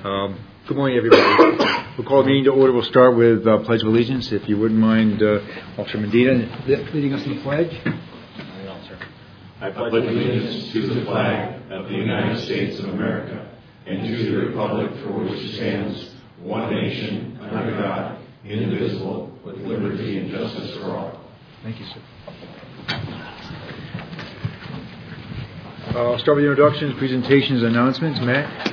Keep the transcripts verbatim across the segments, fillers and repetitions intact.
Um, good morning, everybody. We'll call the meeting to order. We'll start with uh, Pledge of Allegiance. If you wouldn't mind, uh, Officer Medina leading us in the pledge. I pledge allegiance to the flag of the United States of America and to the republic for which it stands, one nation, under God, indivisible, with liberty and justice for all. Thank you, sir. Uh, I'll start with the introductions, presentations, announcements. Matt?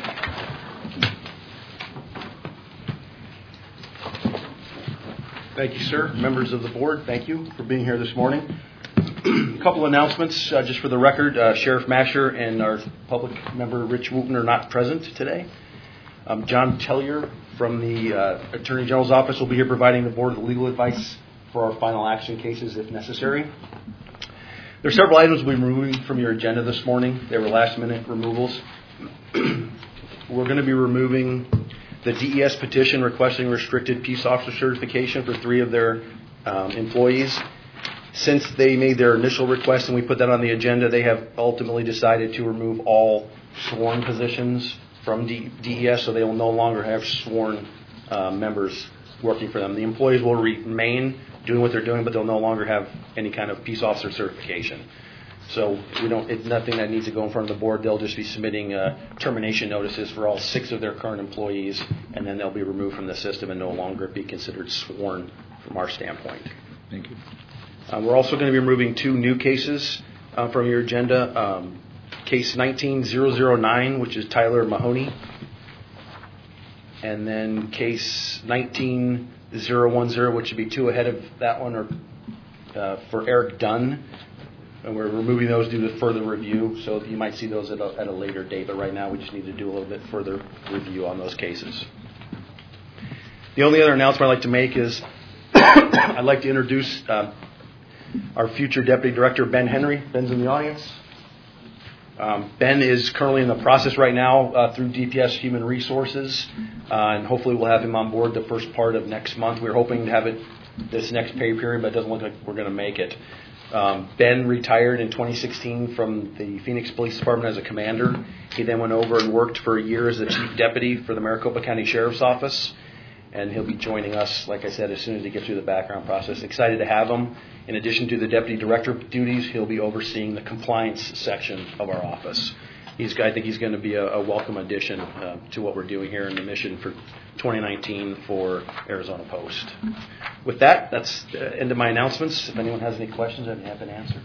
Thank you, sir. Members of the board, thank you for being here this morning. A couple announcements, uh, just for the record. Uh, Sheriff Masher and our public member, Rich Wooten, are not present today. Um, John Tellier from the uh, Attorney General's office will be here providing the board with legal advice for our final action cases if necessary. There are several items we'll be removing from your agenda this morning. They were last-minute removals. We're going to be removing the D E S petition requesting restricted peace officer certification for three of their um, employees. Since they made their initial request and we put that on the agenda, they have ultimately decided to remove all sworn positions from D E S, so they will no longer have sworn uh, members working for them. The employees will remain doing what they're doing, but they'll no longer have any kind of peace officer certification. So we don't. It's nothing that needs to go in front of the board. They'll just be submitting uh, termination notices for all six of their current employees, and then they'll be removed from the system and no longer be considered sworn from our standpoint. Thank you. Um, we're also going to be removing two new cases uh, from your agenda. Um, case nineteen thousand nine, which is Tyler Mahoney, and then case nineteen thousand ten, which would be two ahead of that one, or uh, for Eric Dunn. And we're removing those due to further review, so you might see those at a, at a later date. But right now, we just need to do a little bit further review on those cases. The only other announcement I'd like to make is I'd like to introduce uh, our future Deputy Director, Ben Henry. Ben's in the audience. Um, Ben is currently in the process right now uh, through D P S Human Resources, uh, and hopefully we'll have him on board the first part of next month. We're hoping to have it this next pay period, but it doesn't look like we're going to make it. Um, Ben retired in twenty sixteen from the Phoenix Police Department as a commander. He then went over and worked for a year as the Chief Deputy for the Maricopa County Sheriff's Office. And he'll be joining us, like I said, as soon as he gets through the background process. Excited to have him. In addition to the Deputy Director duties, he'll be overseeing the compliance section of our office. He's, I think he's going to be a, a welcome addition uh, to what we're doing here in the mission for twenty nineteen for Arizona Post. With that, that's the end of my announcements. If anyone has any questions, I'd be happy to answer.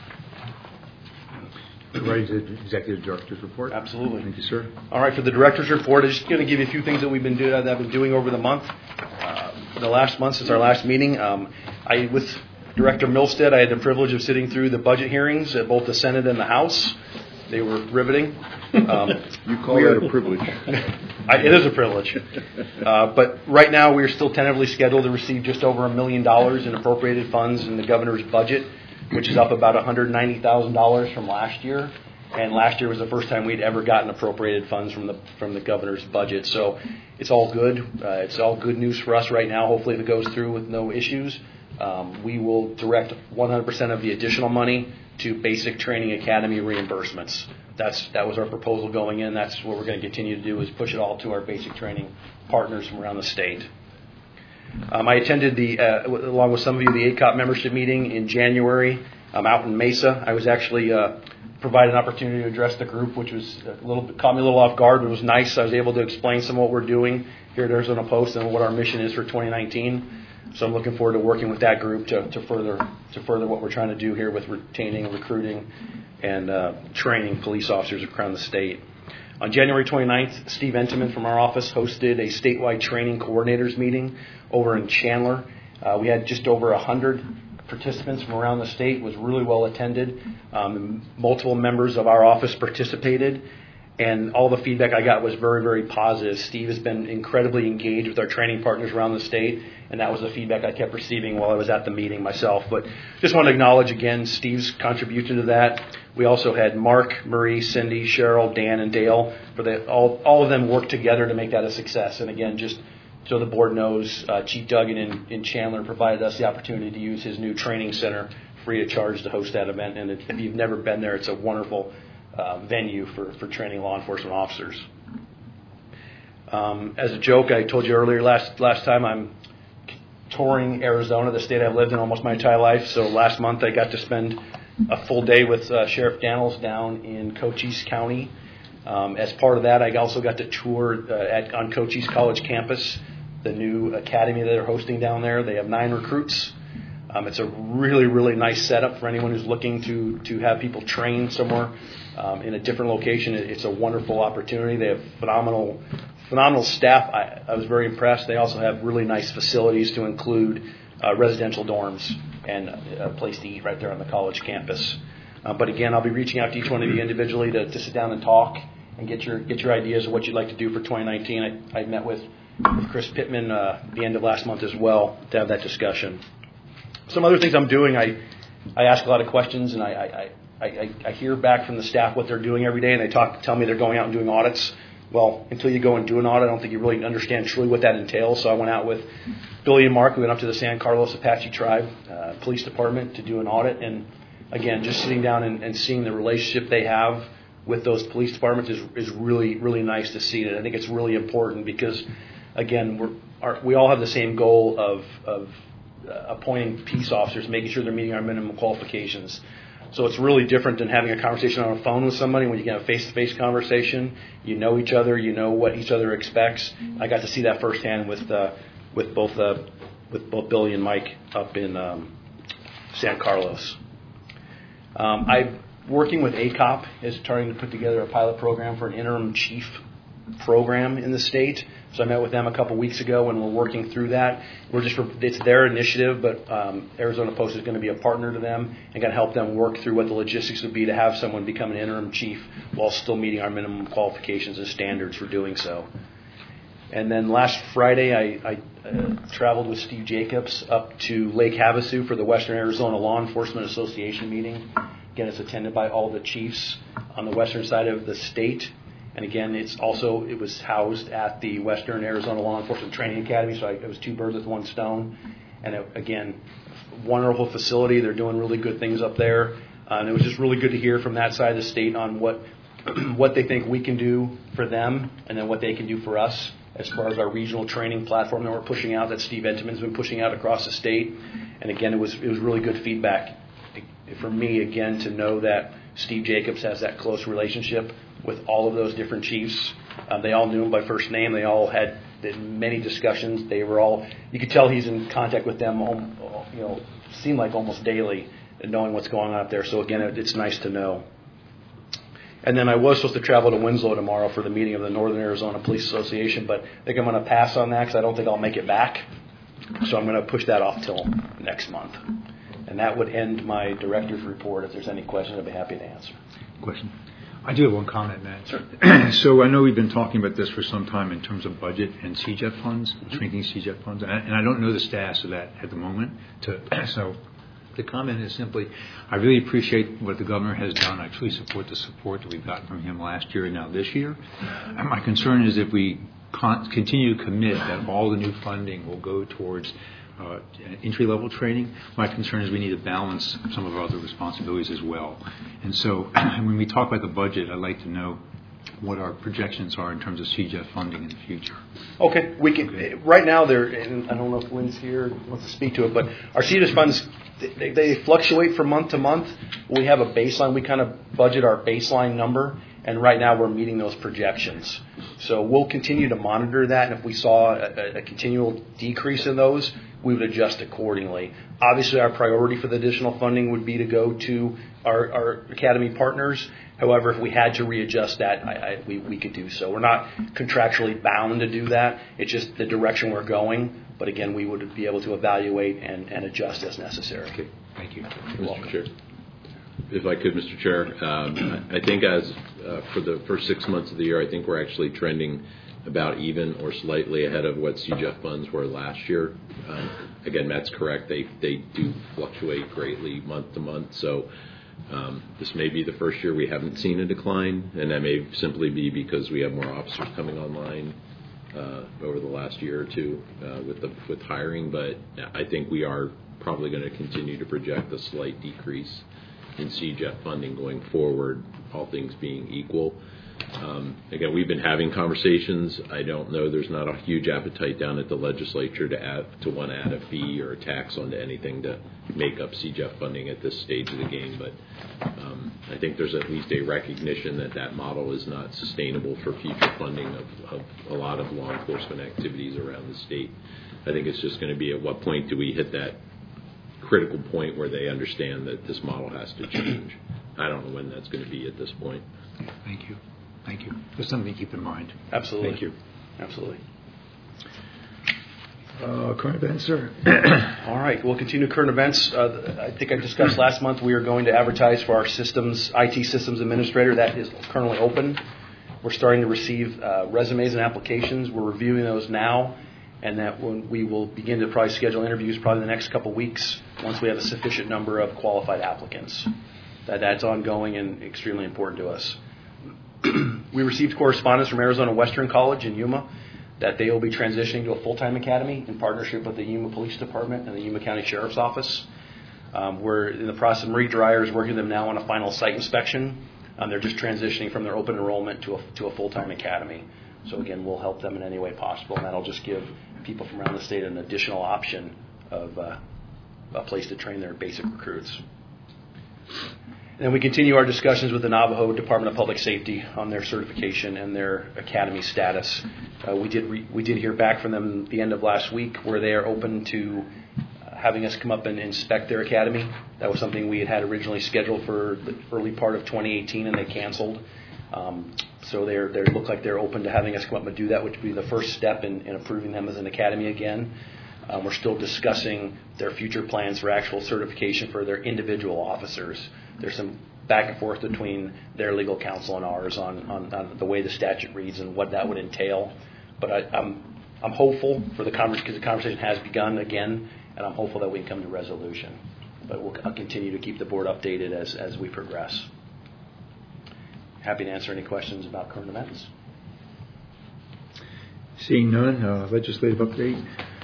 Right to the Executive Director's report. Absolutely. Thank you, sir. All right, for the Director's report, I'm just going to give you a few things that we've been doing, that I've been doing over the month. Uh, the last month since our last meeting, um, I with Director Milstead, I had the privilege of sitting through the budget hearings at both the Senate and the House. They were riveting. Um, you call that a privilege? I, it is a privilege. Uh, but right now, we are still tentatively scheduled to receive just over a million dollars in appropriated funds in the governor's budget, which is up about one hundred ninety thousand dollars from last year. And last year was the first time we'd ever gotten appropriated funds from the from the governor's budget. So it's all good. Uh, it's all good news for us right now. Hopefully, if it goes through with no issues, um, we will direct one hundred percent of the additional money to Basic Training Academy reimbursements. That's that was our proposal going in. That's what we're going to continue to do, is push it all to our basic training partners from around the state. Um, I attended the, uh, along with some of you, the A C O P membership meeting in January um, out in Mesa. I was actually uh, provided an opportunity to address the group, which was a little bit, caught me a little off guard, but it was nice. I was able to explain some of what we're doing here at Arizona Post and what our mission is for twenty nineteen. So I'm looking forward to working with that group to, to further to further what we're trying to do here with retaining, recruiting, and uh, training police officers around the state. On January twenty-ninth, Steve Entenman from our office hosted a statewide training coordinators meeting over in Chandler. Uh, we had just over one hundred participants from around the state. It was really well attended. Um, multiple members of our office participated, and all the feedback I got was very, very positive. Steve has been incredibly engaged with our training partners around the state, and that was the feedback I kept receiving while I was at the meeting myself. But just want to acknowledge again Steve's contribution to that. We also had Mark, Marie, Cindy, Cheryl, Dan, and Dale. For the, all, all of them worked together to make that a success. And again, just so the board knows, uh, Chief Duggan in, in Chandler provided us the opportunity to use his new training center free of charge to host that event. And if you've never been there, it's a wonderful uh, venue for, for training law enforcement officers. Um, as a joke, I told you earlier last last time I'm touring Arizona, the state I've lived in almost my entire life. So last month I got to spend a full day with uh, Sheriff Daniels down in Cochise County. Um, as part of that, I also got to tour uh, at, on Cochise College campus, the new academy that they're hosting down there. They have nine recruits. Um, it's a really, really nice setup for anyone who's looking to to have people train somewhere um, in a different location. It's a wonderful opportunity. They have phenomenal, phenomenal staff. I, I was very impressed. They also have really nice facilities to include uh, residential dorms and a place to eat right there on the college campus. Uh, but again, I'll be reaching out to each one of you individually to, to sit down and talk and get your get your ideas of what you'd like to do for twenty nineteen. I, I met with, with Chris Pittman uh, at the end of last month as well to have that discussion. Some other things I'm doing, I, I ask a lot of questions, and I, I, I, I hear back from the staff what they're doing every day, and they talk tell me they're going out and doing audits. Well, until you go and do an audit, I don't think you really understand truly what that entails. So I went out with Billy and Mark. We went up to the San Carlos Apache Tribe uh, Police Department to do an audit. And, again, just sitting down and, and seeing the relationship they have with those police departments is, is really, really nice to see. And I think it's really important because, again, we're, our, we all have the same goal of, of uh, appointing peace officers, making sure they're meeting our minimum qualifications. So it's really different than having a conversation on a phone with somebody. When you get a face-to-face conversation, you know each other, you know what each other expects. I got to see that firsthand with uh, with both uh, with both Billy and Mike up in um, San Carlos. Um, I'm working with A C O P is trying to put together a pilot program for an interim chief program in the state. So I met with them a couple weeks ago, and we're working through that. We're just it's their initiative, but um, Arizona Post is going to be a partner to them and going to help them work through what the logistics would be to have someone become an interim chief while still meeting our minimum qualifications and standards for doing so. And then last Friday, I, I uh, traveled with Steve Jacobs up to Lake Havasu for the Western Arizona Law Enforcement Association meeting. Again, it's attended by all the chiefs on the western side of the state. And again, it's also, it was housed at the Western Arizona Law Enforcement Training Academy, so I, it was two birds with one stone. And it, again, wonderful facility. They're doing really good things up there. Uh, and it was just really good to hear from that side of the state on what what they think we can do for them and then what they can do for us as far as our regional training platform that we're pushing out, that Steve Entman's been pushing out across the state. And again, it was it was really good feedback for me, again, to know that Steve Jacobs has that close relationship with all of those different chiefs. Um, they all knew him by first name. They all had many discussions. They were all, you could tell he's in contact with them, you know, seemed like almost daily, knowing what's going on up there. So again, it's nice to know. And then I was supposed to travel to Winslow tomorrow for the meeting of the Northern Arizona Police Association, but I think I'm going to pass on that because I don't think I'll make it back. So I'm going to push that off till next month. And that would end my director's report. If there's any questions, I'd be happy to answer. Question. I do have one comment, Matt. Sure. So I know we've been talking about this for some time in terms of budget and C J E F funds, mm-hmm. shrinking C J E F funds, and I, and I don't know the status of that at the moment. To, so the comment is simply, I really appreciate what the governor has done. I truly support the support that we've gotten from him last year and now this year. And my concern is if we con- continue to commit that all the new funding will go towards Uh, entry-level training, my concern is we need to balance some of our other responsibilities as well. And so when we talk about the budget, I'd like to know what our projections are in terms of C J E F funding in the future. Okay. we can. Right now, they're, and I don't know if Lynn's here wants to speak to it, but our C J E F funds, they, they fluctuate from month to month. We have a baseline. We kind of budget our baseline number, and right now we're meeting those projections. So we'll continue to monitor that, and if we saw a, a continual decrease in those, we would adjust accordingly. Obviously, our priority for the additional funding would be to go to our, our academy partners. However, if we had to readjust that, I, I, we, we could do so. We're not contractually bound to do that. It's just the direction we're going. But again, we would be able to evaluate and, and adjust as necessary. Okay. Thank you. You're welcome. Mister Chair. If I could, Mister Chair, um, I think as uh, for the first six months of the year, I think we're actually trending about even or slightly ahead of what C J E F funds were last year. Um, again, Matt's correct. They they do fluctuate greatly month to month. So um, this may be the first year we haven't seen a decline, and that may simply be because we have more officers coming online uh, over the last year or two uh, with the with hiring. But I think we are probably going to continue to project a slight decrease in C J E F funding going forward, all things being equal. Um, again, we've been having conversations. I don't know. There's not a huge appetite down at the legislature to add to want to add a fee or a tax onto anything to make up C J E F funding at this stage of the game. But um, I think there's at least a recognition that that model is not sustainable for future funding of, of a lot of law enforcement activities around the state. I think it's just going to be at what point do we hit that critical point where they understand that this model has to change. I don't know when that's going to be at this point. Thank you. Thank you. Just something to keep in mind. Absolutely. Thank you. Absolutely. Uh, current events, sir. All right. We'll continue current events. Uh, I think I discussed last month we are going to advertise for our systems, I T systems administrator. That is currently open. We're starting to receive uh, resumes and applications. We're reviewing those now, and that when we will begin to probably schedule interviews probably the next couple weeks once we have a sufficient number of qualified applicants. That that's ongoing and extremely important to us. We received correspondence from Arizona Western College in Yuma that they will be transitioning to a full-time academy in partnership with the Yuma Police Department and the Yuma County Sheriff's Office. Um, we're in the process of Marie Dreyer is working with them now on a final site inspection. Um, they're just transitioning from their open enrollment to a, to a full-time academy. So again, we'll help them in any way possible, and that'll just give people from around the state an additional option of uh, a place to train their basic recruits. And we continue our discussions with the Navajo Department of Public Safety on their certification and their academy status. Uh, we did re- we did hear back from them at the end of last week where they are open to uh, having us come up and inspect their academy. That was something we had had originally scheduled for the early part of twenty eighteen, and they canceled. Um, so they they look like they're open to having us come up and do that, which would be the first step in, in approving them as an academy again. Um, we're still discussing their future plans for actual certification for their individual officers. There's some back and forth between their legal counsel and ours on, on, on the way the statute reads and what that would entail. But I, I'm I'm hopeful for the conversation because the conversation has begun again, and I'm hopeful that we can come to resolution. But we'll I'll continue to keep the board updated as, as we progress. Happy to answer any questions about current events. Seeing none, uh, legislative update.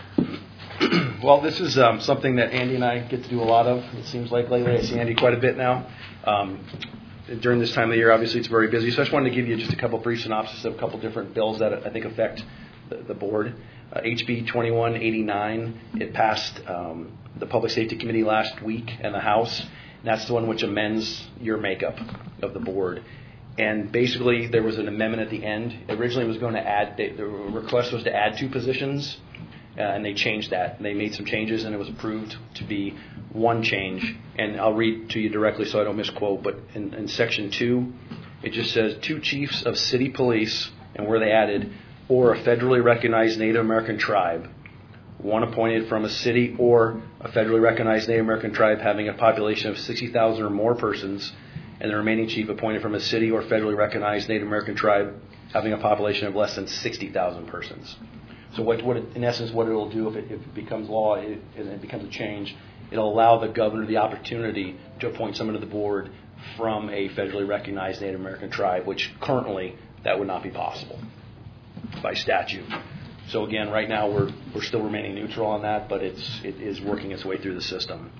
Well, this is um, something that Andy and I get to do a lot of, it seems like lately. I see Andy quite a bit now. Um, during this time of the year, obviously, it's very busy. So I just wanted to give you just a couple brief synopsis of a couple different bills that I think affect the, the board. Uh, H B twenty-one eighty-nine, it passed um, the Public Safety Committee last week in the House. And that's the one which amends your makeup of the board. And basically, there was an amendment at the end. Originally, it was going to add, the request was to add two positions. Uh, and they changed that. They made some changes, and it was approved to be one change. And I'll read to you directly so I don't misquote, but in, in Section two, it just says, two chiefs of city police, and where they added, or a federally recognized Native American tribe, one appointed from a city or a federally recognized Native American tribe having a population of sixty thousand or more persons, and the remaining chief appointed from a city or federally recognized Native American tribe having a population of less than sixty thousand persons. So what, what it, in essence, what it will do if it, if it becomes law it, and it becomes a change, it'll allow the governor the opportunity to appoint someone to the board from a federally recognized Native American tribe, which currently that would not be possible by statute. So again, right now we're we're still remaining neutral on that, but it's it is working its way through the system.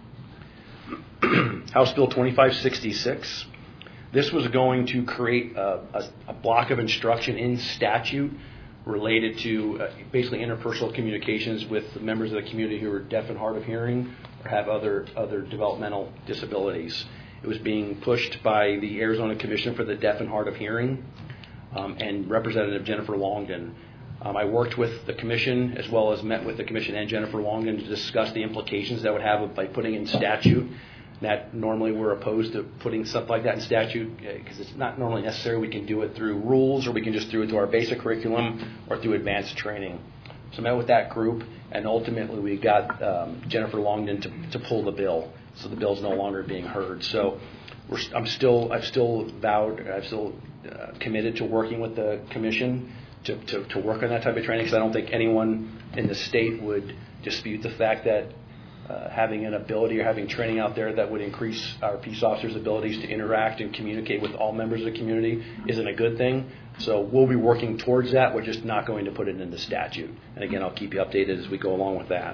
House Bill twenty-five sixty-six. This was going to create a, a, a block of instruction in statute related to uh, basically interpersonal communications with members of the community who are deaf and hard of hearing or have other other developmental disabilities. It was being pushed by the Arizona Commission for the Deaf and Hard of Hearing um, and Representative Jennifer Longden. Um, I worked with the commission as well as met with the commission and Jennifer Longden to discuss the implications that would have by putting in statute. That normally we're opposed to putting stuff like that in statute because it's not normally necessary. We can do it through rules, or we can just do it through our basic curriculum or through advanced training. So I met with that group, and ultimately we got um, Jennifer Longden to, to pull the bill. So the bill's no longer being heard. So we're, I'm still, I've still vowed, I've still uh, committed to working with the commission to, to, to work on that type of training, because I don't think anyone in the state would dispute the fact that Uh, having an ability or having training out there that would increase our peace officers' abilities to interact and communicate with all members of the community isn't a good thing. So we'll be working towards that. We're just not going to put it into statute. And again, I'll keep you updated as we go along with that.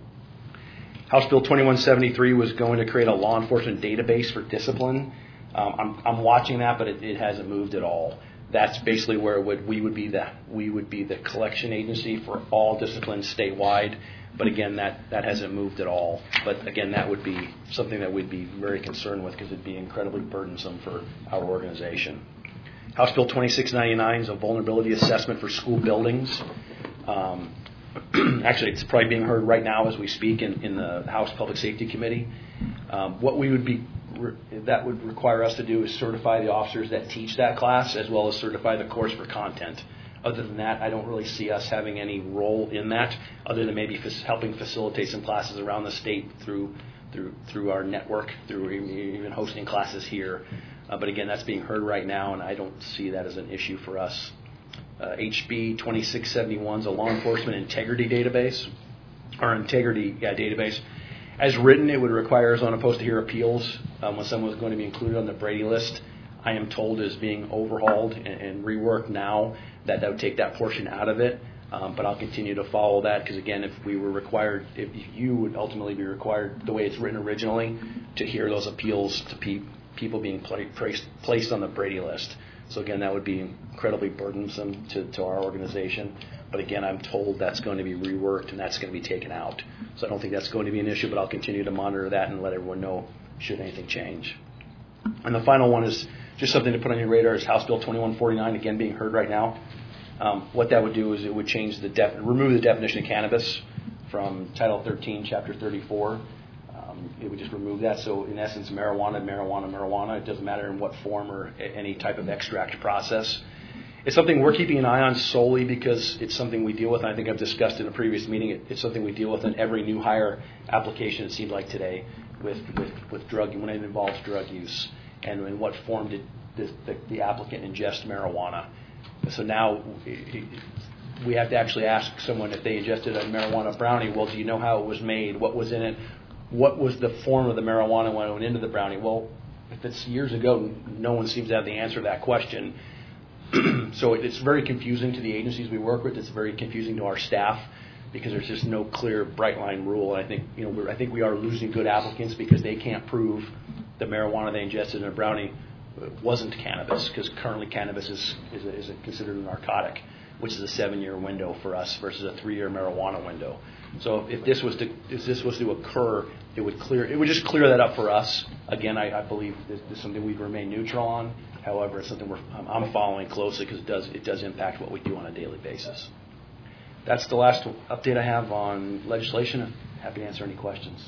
House Bill twenty-one seventy-three was going to create a law enforcement database for discipline. Um, I'm, I'm watching that, but it, it hasn't moved at all. that's basically where it would, we would be the we would be the collection agency for all disciplines statewide. But again, that, that hasn't moved at all. But again, that would be something that we'd be very concerned with because it'd be incredibly burdensome for our organization. House Bill twenty-six ninety-nine is a vulnerability assessment for school buildings. Um, actually, it's probably being heard right now as we speak in, in the House Public Safety Committee. Um, what we would be re- that would require us to do is certify the officers that teach that class as well as certify the course for content. Other than that, I don't really see us having any role in that, other than maybe f- helping facilitate some classes around the state through through through our network, through even hosting classes here. Uh, but again, that's being heard right now, and I don't see that as an issue for us. Uh, H B twenty-six seventy-one is a law enforcement integrity database, or integrity yeah, database. As written, it would require zone opposed to hear appeals um, when someone was going to be included on the Brady list. I am told is being overhauled and, and reworked now, that that would take that portion out of it. Um, but I'll continue to follow that because, again, if we were required, if you would ultimately be required, the way it's written originally, to hear those appeals to pe- people being pla- placed, placed on the Brady list. So, again, that would be incredibly burdensome to, to our organization. But, again, I'm told that's going to be reworked and that's going to be taken out. So I don't think that's going to be an issue, but I'll continue to monitor that and let everyone know should anything change. And the final one is just something to put on your radar is House Bill twenty-one forty-nine, again being heard right now. Um, what that would do is it would change the def- remove the definition of cannabis from Title thirteen, Chapter thirty-four. Um, it would just remove that. So in essence, marijuana, marijuana, marijuana. It doesn't matter in what form or a- any type of extract process. It's something we're keeping an eye on solely because it's something we deal with. And I think I've discussed in a previous meeting. It, it's something we deal with in every new hire application. It seems like today with with, with drug when it involves drug use. And in what form did the, the, the applicant ingest marijuana? So now we have to actually ask someone if they ingested a marijuana brownie. Well, do you know how it was made? What was in it? What was the form of the marijuana when it went into the brownie? Well, if it's years ago, no one seems to have the answer to that question. So it's very confusing to the agencies we work with. It's very confusing to our staff because there's just no clear, bright line rule. And I think you know we're, I think we are losing good applicants because they can't prove the marijuana they ingested in a brownie wasn't cannabis, because currently cannabis is is, a, is a considered a narcotic, which is a seven-year window for us versus a three-year marijuana window. So if this was to if this was to occur, it would clear it would just clear that up for us. Again, I, I believe this, this is something we'd remain neutral on. However, it's something we're I'm, I'm following closely because it does it does impact what we do on a daily basis. That's the last update I have on legislation. I'm happy to answer any questions.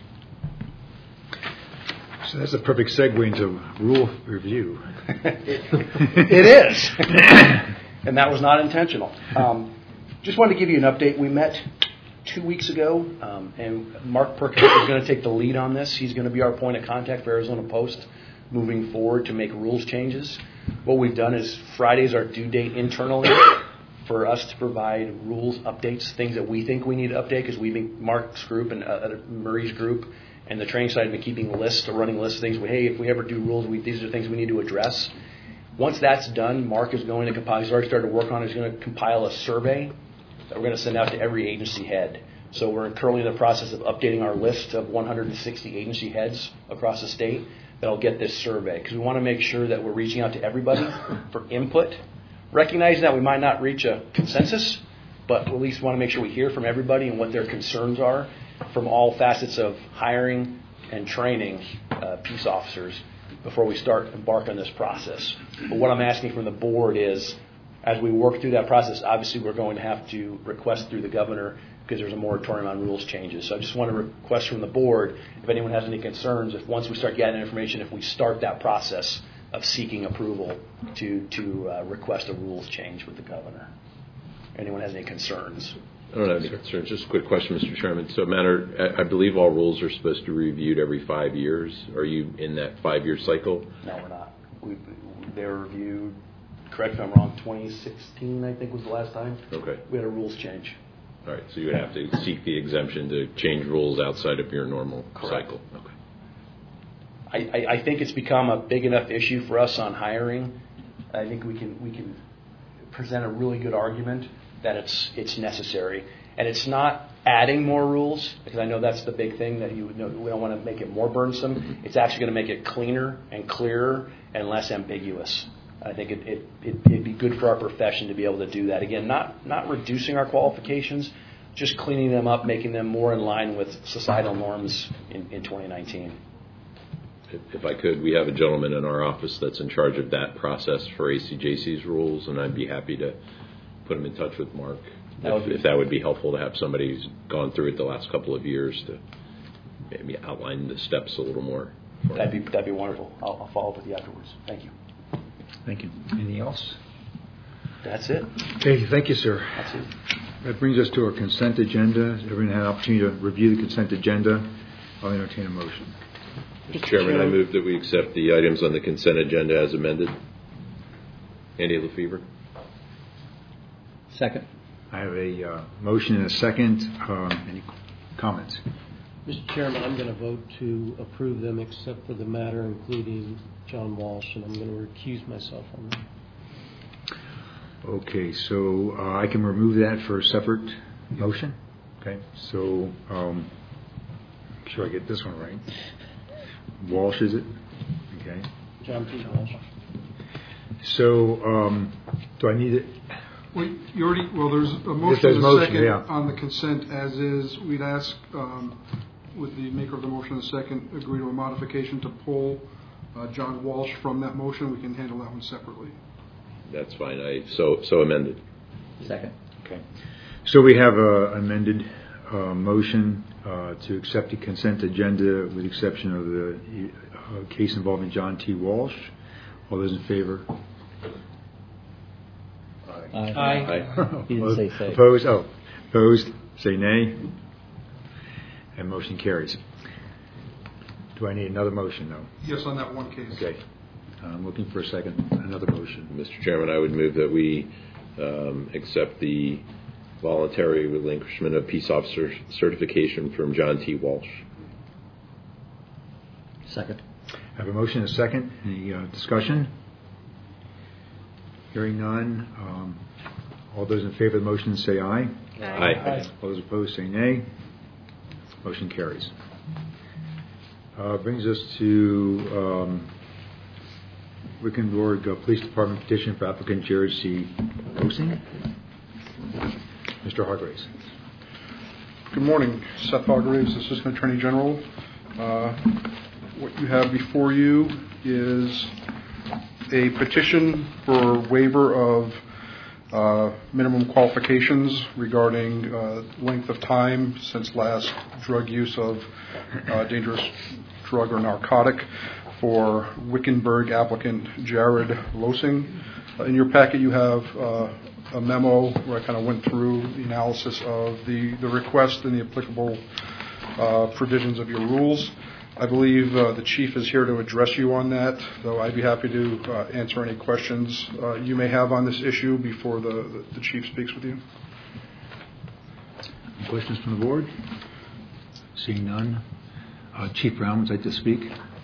So that's a perfect segue into rule review. it, it is. And that was not intentional. Um, just wanted to give you an update. We met two weeks ago, um, and Mark Perkins is going to take the lead on this. He's going to be our point of contact for Arizona Post moving forward to make rules changes. What we've done is Friday's our due date internally for us to provide rules updates, things that we think we need to update, because we've been, Mark's group and uh, Marie's group and the training side have been keeping lists or running lists of things. Hey, if we ever do rules, we, these are things we need to address. Once that's done, Mark is going to compile, he's already started to work on it, he's going to compile a survey that we're going to send out to every agency head. So we're currently in the process of updating our list of one hundred sixty agency heads across the state that'll get this survey, because we want to make sure that we're reaching out to everybody for input, recognizing that we might not reach a consensus, but at least want to make sure we hear from everybody and what their concerns are from all facets of hiring and training uh, peace officers before we start embark on this process. But what I'm asking from the board is, as we work through that process, obviously we're going to have to request through the governor because there's a moratorium on rules changes. So I just want to request from the board, if anyone has any concerns, if once we start getting information, if we start that process of seeking approval to, to uh, request a rules change with the governor. Anyone has any concerns? I don't have any concerns. Just a quick question, Mister Chairman. So, matter, I believe all rules are supposed to be reviewed every five years. Are you in that five-year cycle? No, we're not. We, they were reviewed, correct if I'm wrong, twenty sixteen, I think was the last time. Okay. We had a rules change. All right. So you would have to seek the exemption to change rules outside of your normal Correct. cycle. Okay. I, I, I think it's become a big enough issue for us on hiring. I think we can we can present a really good argument that it's it's necessary, and it's not adding more rules, because I know that's the big thing that you would know. We don't want to make it more burdensome. It's actually going to make it cleaner and clearer and less ambiguous. I think it, it, it, it'd be good for our profession to be able to do that. Again, not, not reducing our qualifications, just cleaning them up, making them more in line with societal norms in, in twenty nineteen. If, if I could, we have a gentleman in our office that's in charge of that process for A C J C's rules, and I'd be happy to put him in touch with Mark. That if, if that would be helpful to have somebody who's gone through it the last couple of years to maybe outline the steps a little more. That'd be that'd be wonderful. I'll, I'll follow up with you afterwards. Thank you. Thank you. Anything else? That's it. Okay, thank you, sir. That's it. That brings us to our consent agenda. Everyone had an opportunity to review the consent agenda. I'll entertain a motion. Mister Chairman, I move that we accept the items on the consent agenda as amended. Andy Lefevre. Second. I have a uh, motion and a second. Um, any comments? Mister Chairman, I'm going to vote to approve them except for the matter including John Walsh, and I'm going to recuse myself on that. Okay, so uh, I can remove that for a separate motion. Okay, so um, make sure I get this one right. Walsh, is it? Okay. John P. Walsh. So um, do I need it? Well, you already, well, there's a motion there's and a motion, second yeah. on the consent as is. We'd ask, um, with the maker of the motion and the second, agree to a modification to pull uh, John Walsh from that motion. We can handle that one separately. That's fine. I so so amended. Second. Okay. So we have a amended uh, motion uh, to accept the consent agenda with the exception of the uh, case involving John T. Walsh. All those in favor? Aye. Aye. He didn't say say. Opposed? Oh, opposed? Say nay. And motion carries. Do I need another motion, though? Yes, on that one case. Okay. I'm looking for a second, another motion. Mister Chairman, I would move that we um, accept the voluntary relinquishment of peace officer certification from John T. Walsh. Second. I have a motion and a second. Any uh, discussion? Hearing none. Um, all those in favor of the motion say aye. Aye. Aye. All those opposed say nay. Motion carries. Uh, brings us to um, Wickenburg uh, Police Department petition for applicant Jared C. Losing. Mister Hargraves. Good morning. Seth Hargraves, Assistant Attorney General. Uh, what you have before you is a petition for waiver of uh, minimum qualifications regarding uh, length of time since last drug use of uh, dangerous drug or narcotic for Wickenburg applicant Jared Losing. Uh, in your packet you have uh, a memo where I kind of went through the analysis of the, the request and the applicable uh, provisions of your rules. I believe uh, the Chief is here to address you on that, though I'd be happy to uh, answer any questions uh, you may have on this issue before the, the, the Chief speaks with you. Any questions from the board? Seeing none. Uh, Chief Brown would like to speak.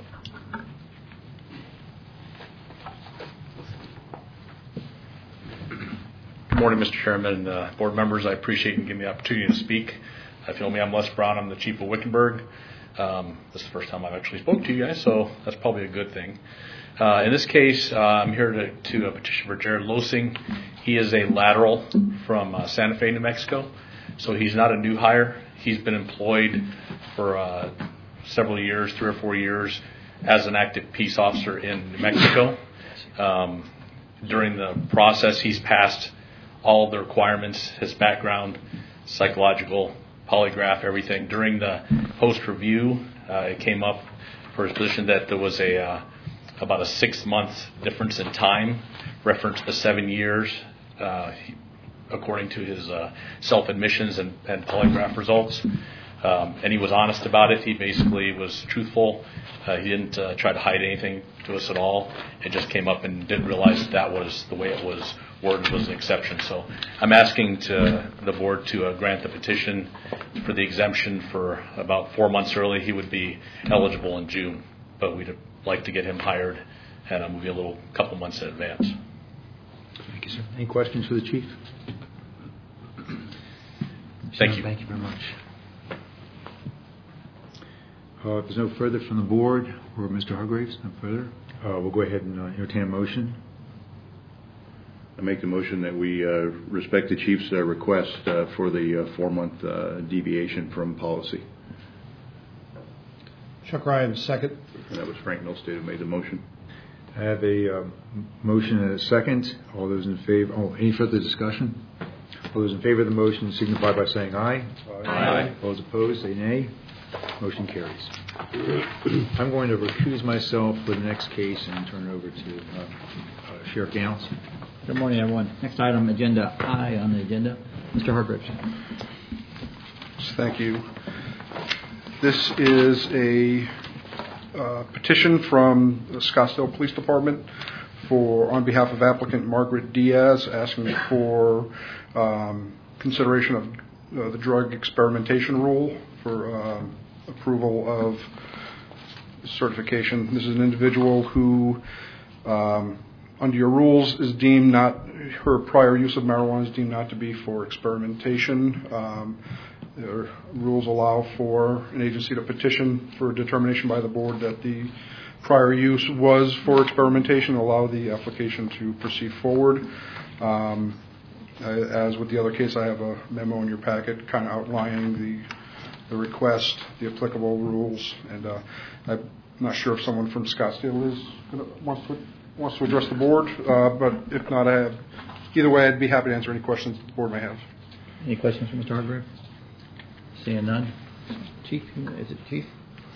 Good morning, Mister Chairman and uh, board members. I appreciate you giving me the opportunity to speak. If you know me, I'm Les Brown. I'm the Chief of Wickenburg. Um, this is the first time I've actually spoke to you guys, so that's probably a good thing. Uh, in this case, uh, I'm here to, to uh, petition for Jared Losing. He is a lateral from uh, Santa Fe, New Mexico, so he's not a new hire. He's been employed for uh, several years, three or four years, as an active peace officer in New Mexico. Um, during the process, he's passed all of the requirements, his background, psychological, polygraph, everything. During the post-review, uh, it came up for his position that there was a uh, about a six-month difference in time, reference to seven years, uh, he, according to his uh, self-admissions and, and polygraph results. Um, and he was honest about it. He basically was truthful. Uh, he didn't uh, try to hide anything to us at all. It just came up and didn't realize that, that was the way it was worded was an exception. So I'm asking to the board to uh, grant the petition for the exemption for about four months early. He would be eligible in June, but we'd like to get him hired and uh, maybe a little couple months in advance. Thank you, sir. Any questions for the Chief? Thank you. Thank you very much. Uh, if there's no further from the board or Mister Hargraves, no further, uh, we'll go ahead and uh, entertain a motion. I make the motion that we uh, respect the chief's uh, request uh, for the uh, four-month uh, deviation from policy. Chuck Ryan, second. And that was Frank Milstead who made the motion. I have a um, motion and a second. All those in favor, oh, any further discussion? All those in favor of the motion signify by saying aye. Aye. All those opposed, say nay. Motion carries. I'm going to recuse myself for the next case and turn it over to uh, uh, Sheriff Gales. Good morning, everyone. Next item, agenda I on the agenda. Mister Hargreaves. Thank you. This is a uh, petition from the Scottsdale Police Department for, on behalf of applicant Margaret Diaz, asking for um, consideration of uh, the drug experimentation rule for um, approval of certification. This is an individual who, um, under your rules, is deemed not, her prior use of marijuana is deemed not to be for experimentation. Um, the rules allow for an agency to petition for a determination by the board that the prior use was for experimentation, allow the application to proceed forward. Um, as with the other case, I have a memo in your packet kind of outlining the the request, the applicable rules, and uh, I'm not sure if someone from Scottsdale is gonna, wants to wants to address the board, uh, but if not, I have, either way, I'd be happy to answer any questions the board may have. Any questions for Mister Hargrave? Seeing none. Chief, is it Chief?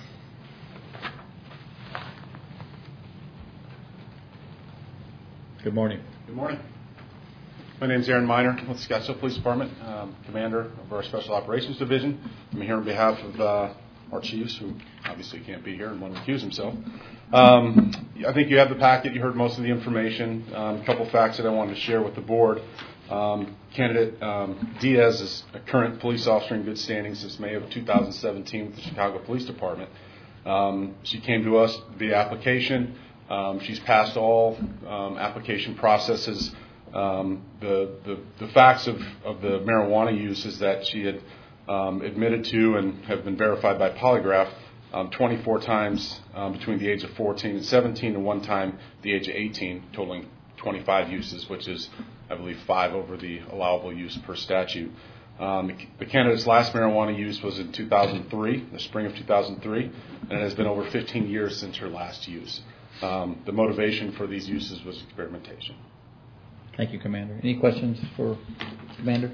Good morning. Good morning. My name is Aaron Miner with the Scottsdale Police Department, um, commander of our Special Operations Division. I'm here on behalf of uh, our chiefs, who obviously can't be here and want to recuse himself. Um, I think you have the packet. You heard most of the information. Um, a couple facts that I wanted to share with the board. Um, candidate um, Diaz is a current police officer in good standing since May of two thousand seventeen with the Chicago Police Department. Um, she came to us via application. Um, she's passed all um, application processes. Um, the, the the facts of, of the marijuana use is that she had um, admitted to and have been verified by polygraph um, twenty-four times um, between the age of fourteen and seventeen, and one time the age of eighteen, totaling twenty-five uses, which is, I believe, five over the allowable use per statute. Um, the, the candidate's last marijuana use was in two thousand three, the spring of two thousand three, and it has been over fifteen years since her last use. Um, the motivation for these uses was experimentation. Thank you, Commander. Any questions for Commander?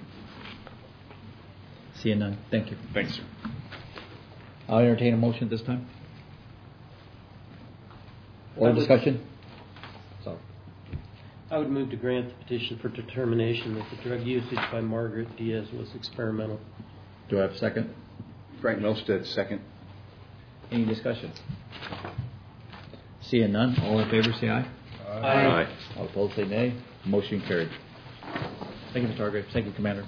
Seeing none. Thank you. Thanks, sir. I'll entertain a motion at this time. Or discussion? Sorry. I would move to grant the petition for determination that the drug usage by Margaret Diaz was experimental. Do I have a second? Frank Milstead, second. Any discussion? Seeing none. All in favor, say aye. Aye. All opposed, say nay. Motion carried. Thank you, Mister Hargrave. Thank you, Commander.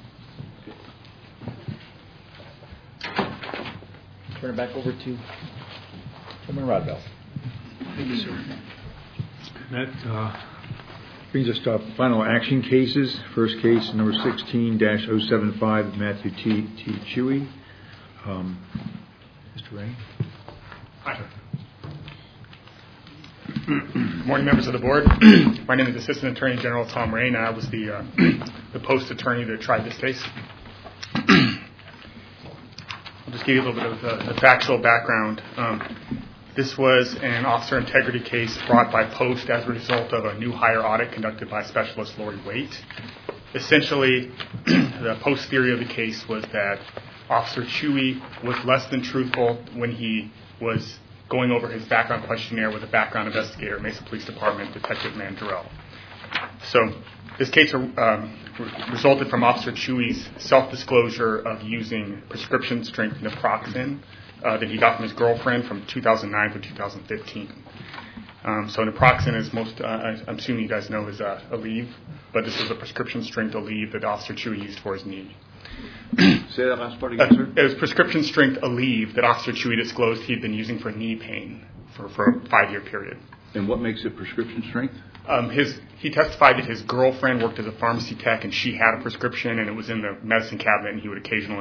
Turn it back over to Chairman Rodbell. Thank you, sir. That uh, brings us to our final action cases. First case, number sixteen dash oh seven five, Matthew T. T. Chewy. Um, Mister Ray. Hi. Good morning, members of the board. My name is Assistant Attorney General Tom Rain, and I was the uh, the post attorney that tried this case. I'll just give you a little bit of the, the factual background. Um, this was an officer integrity case brought by post as a result of a new hire audit conducted by Specialist Lori Waite. Essentially, the post theory of the case was that Officer Chewy was less than truthful when he was going over his background questionnaire with a background investigator, Mesa Police Department, Detective Mandrell. So this case um, resulted from Officer Chewy's self-disclosure of using prescription strength naproxen uh, that he got from his girlfriend from two thousand nine to two thousand fifteen. Um, so naproxen, is most, uh, I'm assuming you guys know, is uh, Aleve, but this was a prescription strength Aleve that Officer Chewy used for his knee. Say that last part again, uh, sir. It was prescription strength Aleve that Officer Chewy disclosed he'd been using for knee pain for, for a five-year period. And what makes it prescription strength? Um, his he testified that his girlfriend worked as a pharmacy tech, and she had a prescription, and it was in the medicine cabinet, and he would occasionally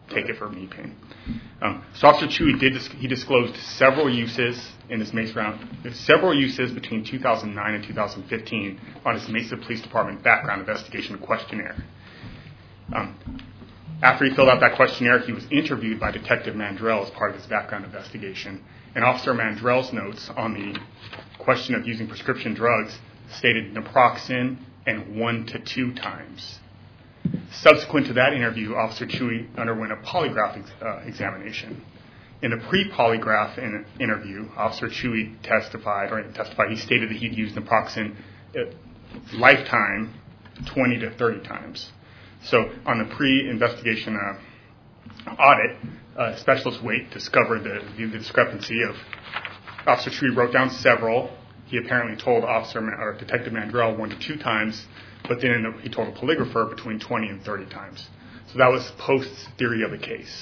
take it for knee pain. Um, so Officer Chewy did dis- he disclosed several uses in his Mesa round, several uses between two thousand nine and two thousand fifteen on his Mesa Police Department background investigation questionnaire. Um, after he filled out that questionnaire, he was interviewed by Detective Mandrell as part of his background investigation. And Officer Mandrell's notes on the question of using prescription drugs stated naproxen and one to two times. Subsequent to that interview, Officer Chewy underwent a polygraph ex- uh, examination. In the pre-polygraph in- interview, Officer Chewy testified, or testified, he stated that he'd used naproxen uh, lifetime twenty to thirty times. So on the pre-investigation uh, audit, uh, Specialist Waite discovered the, the discrepancy of Officer Chewy wrote down several. He apparently told Officer or Detective Mandrell one to two times, but then in the, he told a polygrapher between twenty and thirty times. So that was Post's theory of the case.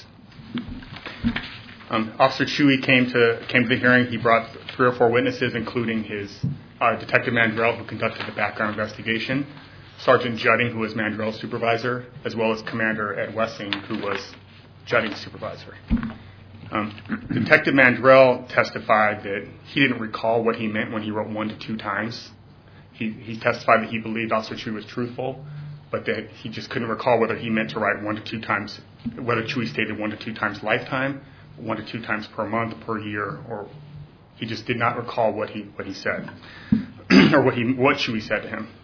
Um, Officer Chewy came to came to the hearing. He brought three or four witnesses, including his uh, Detective Mandrell, who conducted the background investigation, Sergeant Judding, who was Mandrell's supervisor, as well as Commander Ed Wessing, who was Judding's supervisor. Um, Detective Mandrell testified that he didn't recall what he meant when he wrote one to two times. He, he testified that he believed Officer Chewy was truthful, but that he just couldn't recall whether he meant to write one to two times, whether Chewy stated one to two times lifetime, one to two times per month, per year, or he just did not recall what he what he said, or what he what Chewy said to him.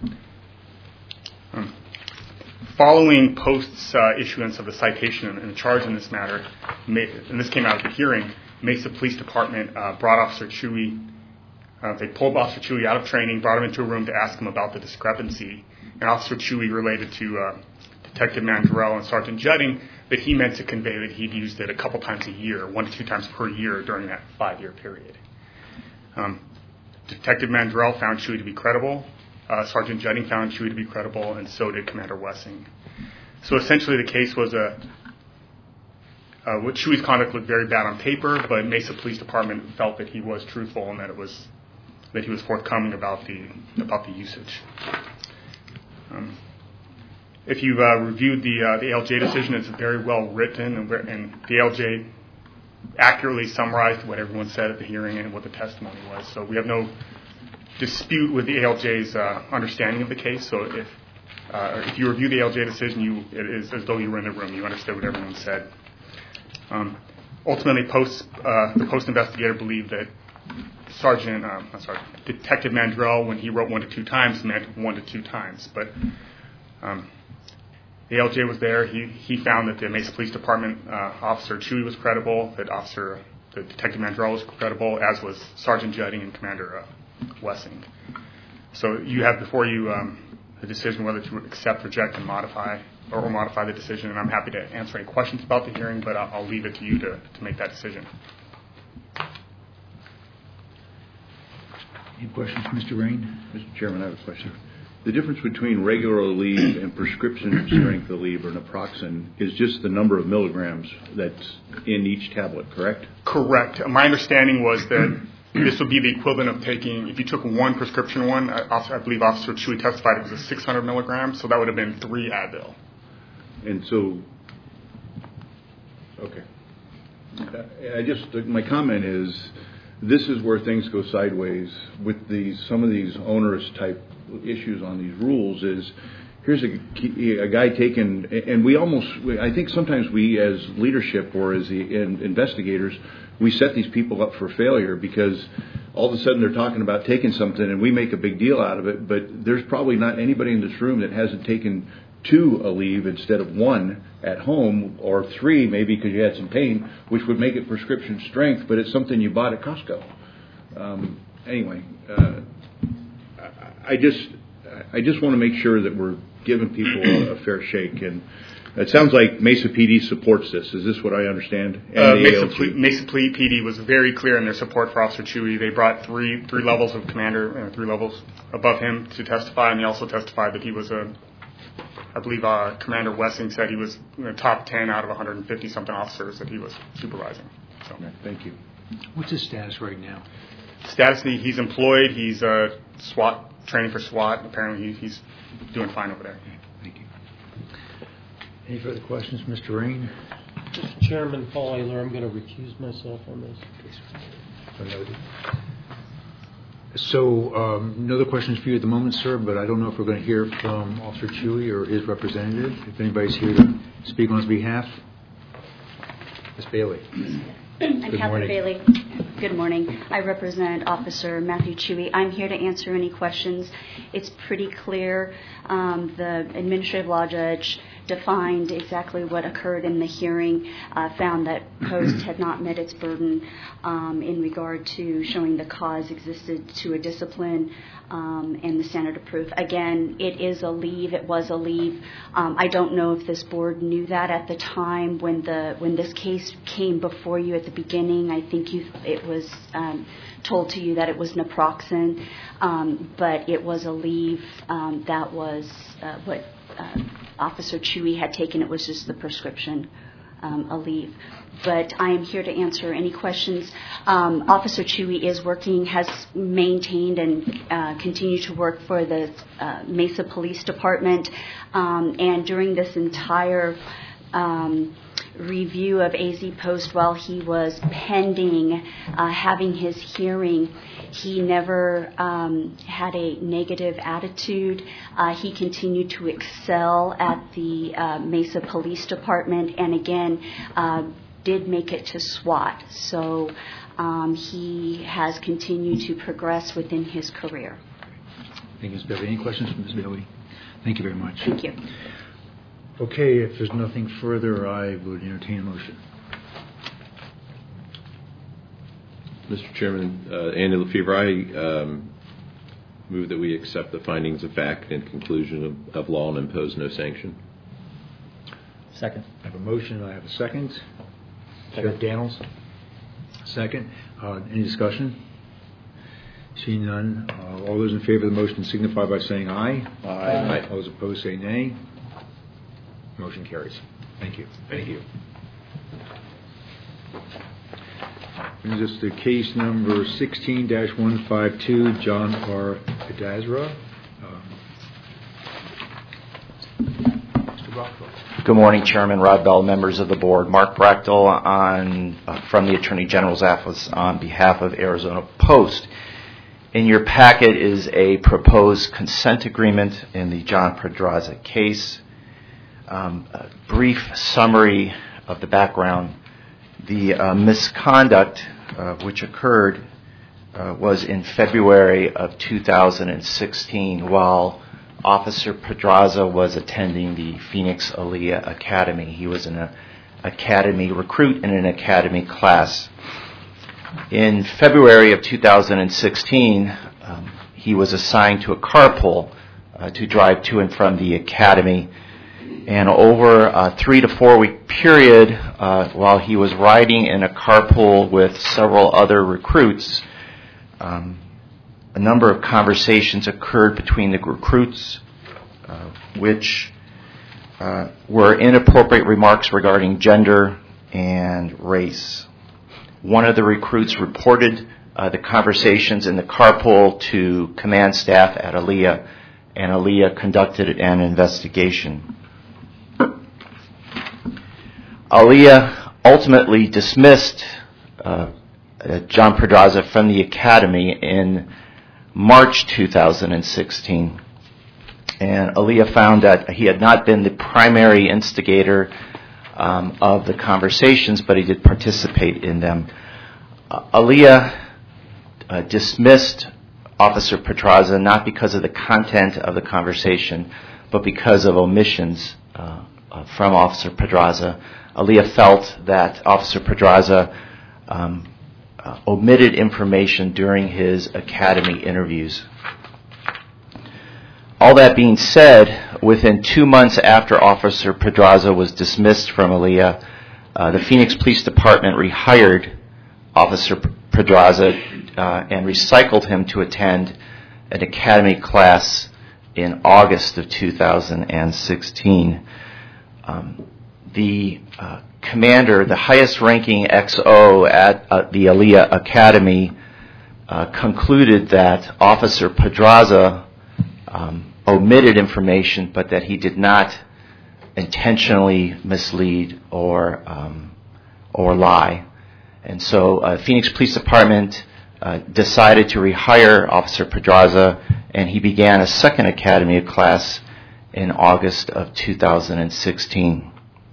Um, Following Post's uh, issuance of the citation and the charge in this matter, and this came out of the hearing, Mesa Police Department uh, brought Officer Chewy, uh, they pulled Officer Chewy out of training, brought him into a room to ask him about the discrepancy. And Officer Chewy related to uh, Detective Mandrell and Sergeant Judding that he meant to convey that he'd used it a couple times a year, one to two times per year during that five-year period. Um, Detective Mandrell found Chewy to be credible. Uh, Sergeant Judding found Chewy to be credible, and so did Commander Wessing. So essentially the case was a, uh, what Chewy's conduct looked very bad on paper, but Mesa Police Department felt that he was truthful and that it was that he was forthcoming about the about the usage. Um, if you've uh, reviewed the uh, the A L J decision, it's very well written, and, and the A L J accurately summarized what everyone said at the hearing and what the testimony was. So we have no dispute with the A L J's uh, understanding of the case. So if uh, if you review the A L J decision, you it is as though you were in the room. You understood what everyone said. Um, ultimately, post uh, the post investigator believed that Sergeant, um, I'm sorry, Detective Mandrell, when he wrote one to two times, meant one to two times. But um, the A L J was there. He he found that the Mesa Police Department uh, Officer Chewy was credible. That Officer, the Detective Mandrell was credible, as was Sergeant Judding and Commander Uh, Wessing. So you have before you um, the decision whether to accept, reject, and modify, or modify the decision. And I'm happy to answer any questions about the hearing, but I'll, I'll leave it to you to, to make that decision. Any questions, Mister Rain? Mister Chairman, I have a question. The difference between regular Aleve and prescription strength Aleve or naproxen is just the number of milligrams that's in each tablet, correct? Correct. My understanding was that this would be the equivalent of taking, if you took one prescription one, I, I believe Officer Chewy testified it was a six hundred milligrams, so that would have been three Advil. And so, okay. I just, my comment is, this is where things go sideways with these, some of these onerous type issues on these rules is, here's a, a guy taking, and we almost, I think sometimes we as leadership or as the in, investigators, we set these people up for failure because all of a sudden they're talking about taking something and we make a big deal out of it, but there's probably not anybody in this room that hasn't taken two Aleve instead of one at home, or three maybe because you had some pain, which would make it prescription strength, but it's something you bought at Costco. Um, anyway, uh, I just I just want to make sure that we're giving people a, a fair shake, and it sounds like Mesa P D supports this. Is this what I understand? Uh, Mesa, P- Mesa P D was very clear in their support for Officer Chewy. They brought three three levels of commander, uh, three levels above him to testify, and they also testified that he was a, I believe uh, Commander Wessing said he was in the top ten out of one hundred fifty something officers that he was supervising. So, okay, thank you. What's his status right now? Status, he's employed. He's uh, SWAT training for SWAT. Apparently, he, he's doing fine over there. Thank you. Any further questions, Mister Rain? Mister Chairman, Paul Ayler, I'm going to recuse myself on this. So, um, no other questions for you at the moment, sir, but I don't know if we're going to hear from Officer Chewy or his representative. If anybody's here to speak on his behalf. Miz Bailey. I'm Good Catherine morning. Bailey. Good morning. I represent Officer Matthew Chewy. I'm here to answer any questions. It's pretty clear. Um, the administrative law judge defined exactly what occurred in the hearing, uh, found that Post had not met its burden um, in regard to showing the cause existed to a discipline um, and the standard of proof. Again, it is a leave. It was a leave. Um, I don't know if this board knew that at the time when the when this case came before you at the beginning. I think you it was um, told to you that it was naproxen, um, but it was a leave um, that was uh, what uh, Officer Chewy had taken. It was just the prescription, um, a leave. But I am here to answer any questions. Um, Officer Chewy is working, has maintained and uh, continued to work for the uh, Mesa Police Department. Um, and during this entire um, review of A Z Post while he was pending uh, having his hearing, he never um, had a negative attitude. Uh, he continued to excel at the uh, Mesa Police Department, and again uh, did make it to SWAT. So um, he has continued to progress within his career. Thank you, Miz Bailey. Any questions from Miz Bailey? Thank you very much. Thank you. Okay, if there's nothing further, I would entertain a motion. Mister Chairman, uh, Andy Lefevre, I um, move that we accept the findings of fact and conclusion of, of law and impose no sanction. Second. I have a motion. I have a second. Sheriff Daniels. Second. Uh, any discussion? Seeing none. Uh, all those in favor of the motion signify by saying aye. Aye. Aye. All those opposed say nay. Motion carries. Thank you. Thank you. Brings us to case number sixteen dash one five two, John R. Pedazra. Um, Mister Rockwell. Good morning, Chairman Rod Bell, members of the board. Mark Brechtel on uh, from the Attorney General's office on behalf of Arizona Post. In your packet is a proposed consent agreement in the John Pedraza case. Um, a brief summary of the background. The uh, misconduct uh, which occurred uh, was in February of two thousand sixteen while Officer Pedraza was attending the Phoenix Aliyah Academy. He was an uh, academy recruit in an academy class. In February of two thousand sixteen, um, he was assigned to a carpool uh, to drive to and from the academy. And over a three to four week period, uh, while he was riding in a carpool with several other recruits, um, a number of conversations occurred between the recruits, uh, which uh, were inappropriate remarks regarding gender and race. One of the recruits reported uh, the conversations in the carpool to command staff at Aliyah, and Aliyah conducted an investigation. Aliyah ultimately dismissed uh, John Pedraza from the academy in March two thousand sixteen. And Aliyah found that he had not been the primary instigator um, of the conversations, but he did participate in them. Uh, Aliyah uh, dismissed Officer Pedraza not because of the content of the conversation, but because of omissions uh, uh, from Officer Pedraza. Aliyah felt that Officer Pedraza um, uh, omitted information during his academy interviews. All that being said, within two months after Officer Pedraza was dismissed from Aliyah, uh, the Phoenix Police Department rehired Officer Pedraza uh, and recycled him to attend an academy class in August of two thousand sixteen. Um, the uh, commander, the highest ranking X O at uh, the Aliyah Academy, uh, concluded that Officer Pedraza um, omitted information, but that he did not intentionally mislead or um, or lie. And so uh, Phoenix Police Department uh, decided to rehire Officer Pedraza, and he began a second academy class in August of two thousand sixteen.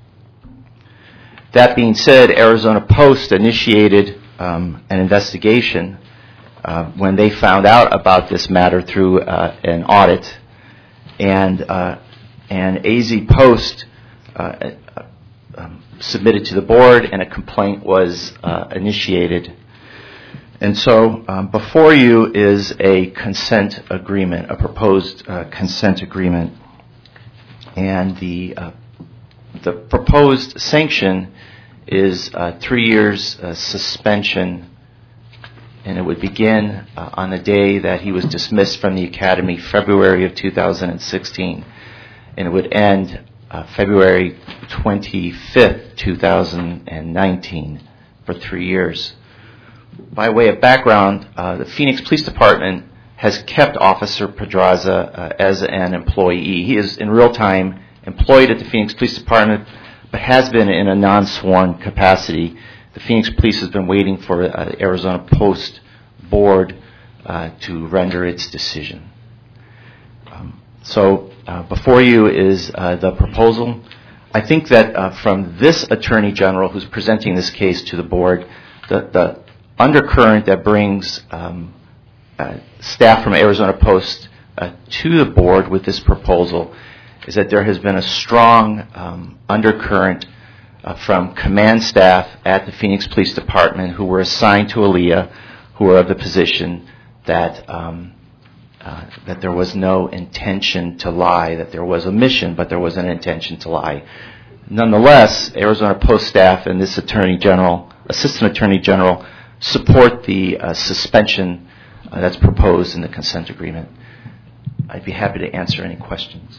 That being said, Arizona Post initiated um, an investigation uh, when they found out about this matter through uh, an audit, and uh, and A Z Post uh, um, submitted to the board, and a complaint was uh, initiated. And so um, before you is a consent agreement, a proposed uh, consent agreement, and the uh, the proposed sanction is uh, three years uh, suspension, and it would begin uh, on the day that he was dismissed from the academy, February of two thousand sixteen, and it would end uh, February twenty-fifth, two thousand nineteen, for three years. By way of background, uh, the Phoenix Police Department has kept Officer Pedraza uh, as an employee. He is in real time employed at the Phoenix Police Department, but has been in a non-sworn capacity. The Phoenix Police has been waiting for uh, the Arizona Post board uh, to render its decision. Um, so uh, before you is uh, the proposal. I think that uh, from this Attorney General who's presenting this case to the board, the, the undercurrent that brings um, uh, staff from Arizona Post uh, to the board with this proposal is that there has been a strong um, undercurrent uh, from command staff at the Phoenix Police Department who were assigned to Aaliyah, who are of the position that um, uh, that there was no intention to lie, that there was a mission, but there was an intention to lie. Nonetheless, Arizona Post staff and this Attorney General, Assistant Attorney General, support the uh, suspension uh, that's proposed in the consent agreement. I'd be happy to answer any questions.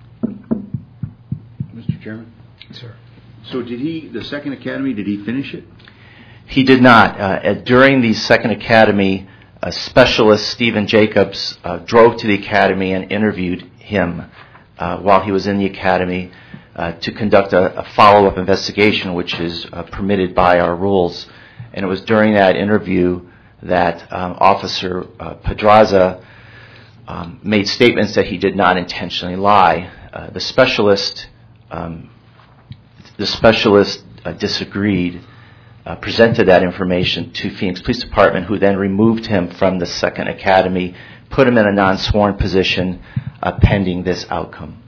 Mister Chairman? Sir. So did he, the second academy, did he finish it? He did not. Uh, during the second academy, a specialist, Stephen Jacobs, uh, drove to the academy and interviewed him uh, while he was in the academy uh, to conduct a, a follow-up investigation, which is uh, permitted by our rules. And it was during that interview that um, Officer uh, Pedraza um, made statements that he did not intentionally lie. Uh, the specialist, um, the specialist uh, disagreed, uh, presented that information to Phoenix Police Department, who then removed him from the second academy, put him in a non-sworn position uh, pending this outcome.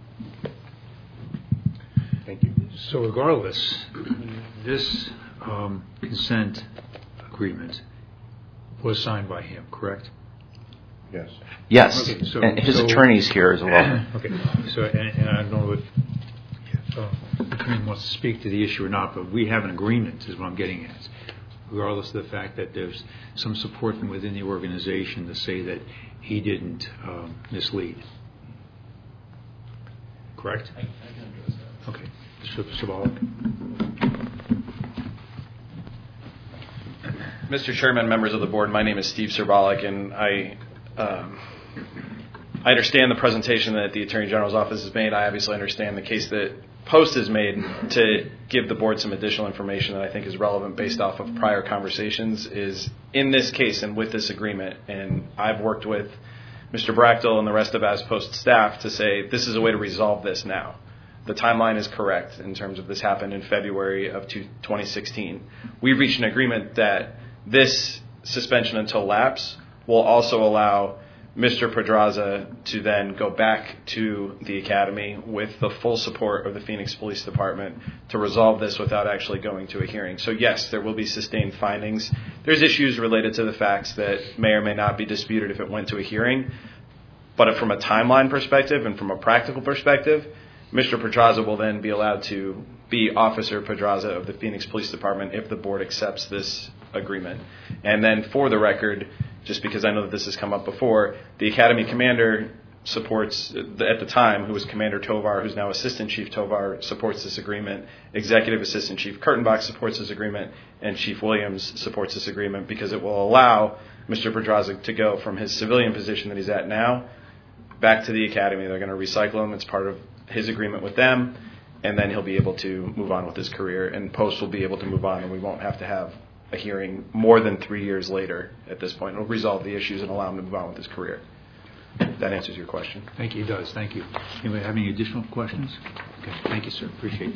Thank you. So regardless, this um, consent agreement was signed by him, correct? Yes. Yes, okay, so, and his so, attorney's here as well. Okay, so and, and I don't know if, if uh, the attorney wants to speak to the issue or not, but we have an agreement, is what I'm getting at, regardless of the fact that there's some support from within the organization to say that he didn't um, mislead. Correct? I, I can address that. Okay. Mister Sabalik. Mister Chairman, members of the board, my name is Steve Serbalik, and I um, I understand the presentation that the Attorney General's office has made. I obviously understand the case that Post has made to give the board some additional information that I think is relevant based off of prior conversations is in this case and with this agreement. And I've worked with Mister Brachtel and the rest of A Z Post staff to say this is a way to resolve this now. The timeline is correct in terms of this happened in February of twenty sixteen. We've reached an agreement that this suspension until lapse will also allow Mister Pedraza to then go back to the academy with the full support of the Phoenix Police Department to resolve this without actually going to a hearing. So yes, there will be sustained findings. There's issues related to the facts that may or may not be disputed if it went to a hearing. But from a timeline perspective and from a practical perspective, Mister Pedraza will then be allowed to be Officer Pedraza of the Phoenix Police Department if the board accepts this agreement. And then for the record, just because I know that this has come up before, the Academy Commander supports, at the time, who was Commander Tovar, who's now Assistant Chief Tovar, supports this agreement. Executive Assistant Chief Kurtenbach supports this agreement, and Chief Williams supports this agreement because it will allow Mister Pedraza to go from his civilian position that he's at now back to the Academy. They're going to recycle him. It's part of his agreement with them, and then he'll be able to move on with his career, and Post will be able to move on, and we won't have to have a hearing more than three years later at this point. It'll resolve the issues and allow him to move on with his career. That answers your question. Thank you. It does. Thank you. Anybody have any additional questions? Okay. Thank you, sir. Appreciate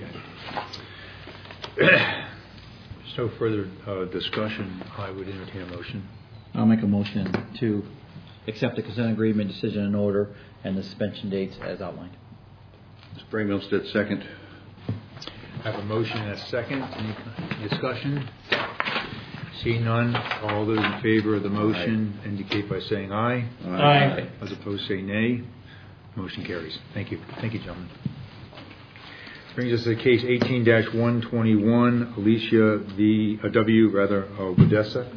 that. So further uh, discussion, I would entertain a motion. I'll make a motion to accept the consent agreement, decision and order, and the suspension dates as outlined. Mister Frank Milstead, second. I have a motion and a second. Any discussion? Seeing none, all those in favor of the motion aye. Indicate by saying aye. Aye. Aye. As opposed, say nay. Motion carries. Thank you. Thank you, gentlemen. Brings us to case eighteen dash one twenty-one, Alicia V. Uh, W. Rather, uh, Wadessa.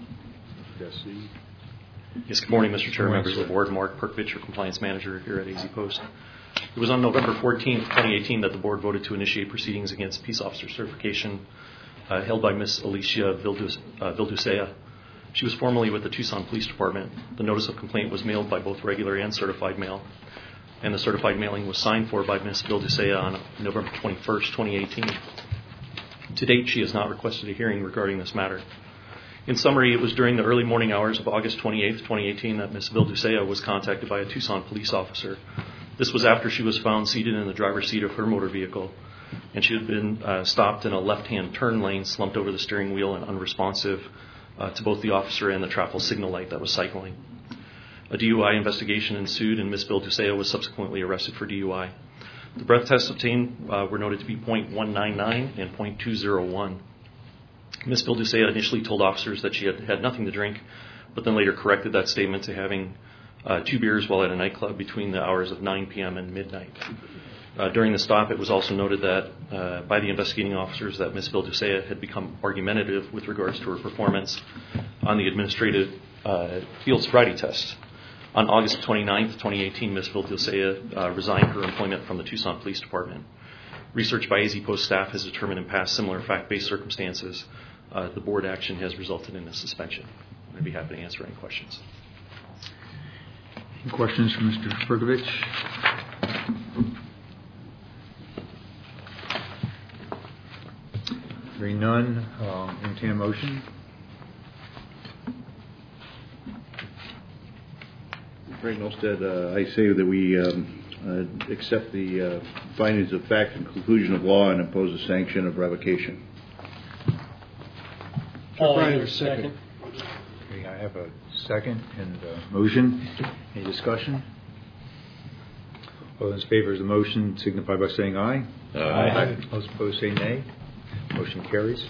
Yes, good morning, Mister Chair, Good morning, members sir. of the board. Mark Perkovich, your compliance manager here at A Z Post. It was on November fourteenth, twenty eighteen, that the board voted to initiate proceedings against peace officer certification uh, held by Miss Alicia Vildus, uh, Vildusea. She was formerly with the Tucson Police Department. The notice of complaint was mailed by both regular and certified mail, and the certified mailing was signed for by Miss Vildusea on November twenty-first, twenty eighteen. To date, she has not requested a hearing regarding this matter. In summary, it was during the early morning hours of August twenty-eighth, twenty eighteen, that Miss Vildusea was contacted by a Tucson police officer. This was after she was found seated in the driver's seat of her motor vehicle, and she had been uh, stopped in a left-hand turn lane, slumped over the steering wheel and unresponsive uh, to both the officer and the traffic signal light that was cycling. A D U I investigation ensued, and Miss Vildusea was subsequently arrested for D U I. The breath tests obtained uh, were noted to be point one nine nine and point two zero one. Miss Vildusea initially told officers that she had had nothing to drink, but then later corrected that statement to having uh, two beers while at a nightclub between the hours of nine p.m. and midnight. Uh, during the stop, it was also noted that uh, by the investigating officers that Miss Vildusea had become argumentative with regards to her performance on the administrative uh, field sobriety test. On August twenty-ninth, twenty eighteen, Miss Vildusea uh, resigned her employment from the Tucson Police Department. Research by A Z Post staff has determined in past similar fact-based circumstances uh, the board action has resulted in a suspension. I'd be happy to answer any questions. Any questions from Mister Perkovich? Hearing none, um, entertain a motion. Frank Milstead, uh, I say that we um, uh, accept the uh, findings of fact and conclusion of law and impose a sanction of revocation. Uh, second. Okay, I have a second and a motion. Any discussion? All those in favor of the motion signify by saying aye. Aye. Those opposed say nay. Motion carries.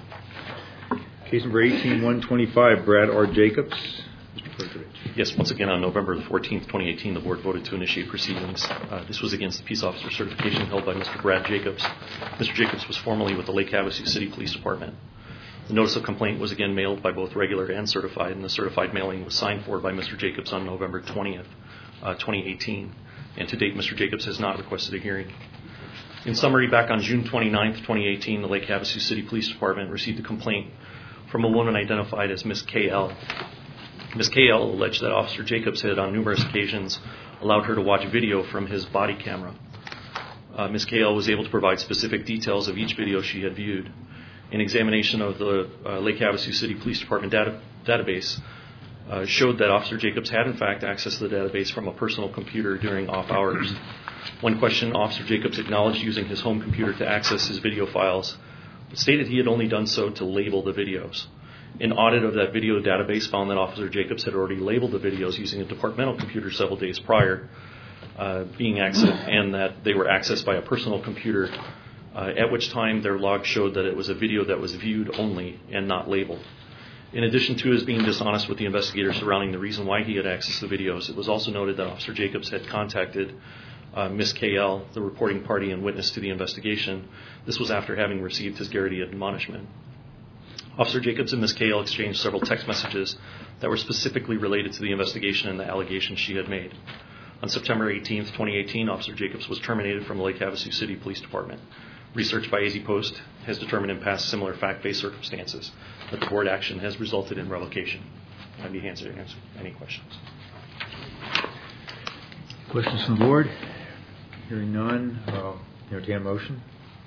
Case number eighteen one twenty-five, Brad R. Jacobs. Mister Perkovich. Yes, once again, on November the fourteenth, twenty eighteen, the board voted to initiate proceedings. Uh, this was against the peace officer certification held by Mister Brad Jacobs. Mister Jacobs was formerly with the Lake Havasu City Police Department. The notice of complaint was again mailed by both regular and certified, and the certified mailing was signed for by Mister Jacobs on November twentieth, uh, twenty eighteen. And to date, Mister Jacobs has not requested a hearing. In summary, back on June twenty-ninth, twenty eighteen, the Lake Havasu City Police Department received a complaint from a woman identified as Miss K L. Miss K L alleged that Officer Jacobs had on numerous occasions allowed her to watch video from his body camera. Uh, Miss K L was able to provide specific details of each video she had viewed. An examination of the uh, Lake Havasu City Police Department data- database uh, showed that Officer Jacobs had in fact accessed the database from a personal computer during off hours. One question, Officer Jacobs acknowledged using his home computer to access his video files, but stated he had only done so to label the videos. An audit of that video database found that Officer Jacobs had already labeled the videos using a departmental computer several days prior, uh, being accessed, and that they were accessed by a personal computer, uh, at which time their log showed that it was a video that was viewed only and not labeled. In addition to his being dishonest with the investigator surrounding the reason why he had accessed the videos, it was also noted that Officer Jacobs had contacted uh, Miss K L, the reporting party and witness to the investigation. This was after having received his Garrity admonishment. Officer Jacobs and Miss K L exchanged several text messages that were specifically related to the investigation and the allegations she had made. On September eighteenth, twenty eighteen, Officer Jacobs was terminated from the Lake Havasu City Police Department. Research by A Z Post has determined in past similar fact-based circumstances that the board action has resulted in revocation. I'd be happy to answer any questions. Questions from the board? Hearing none, uh, entertain a motion.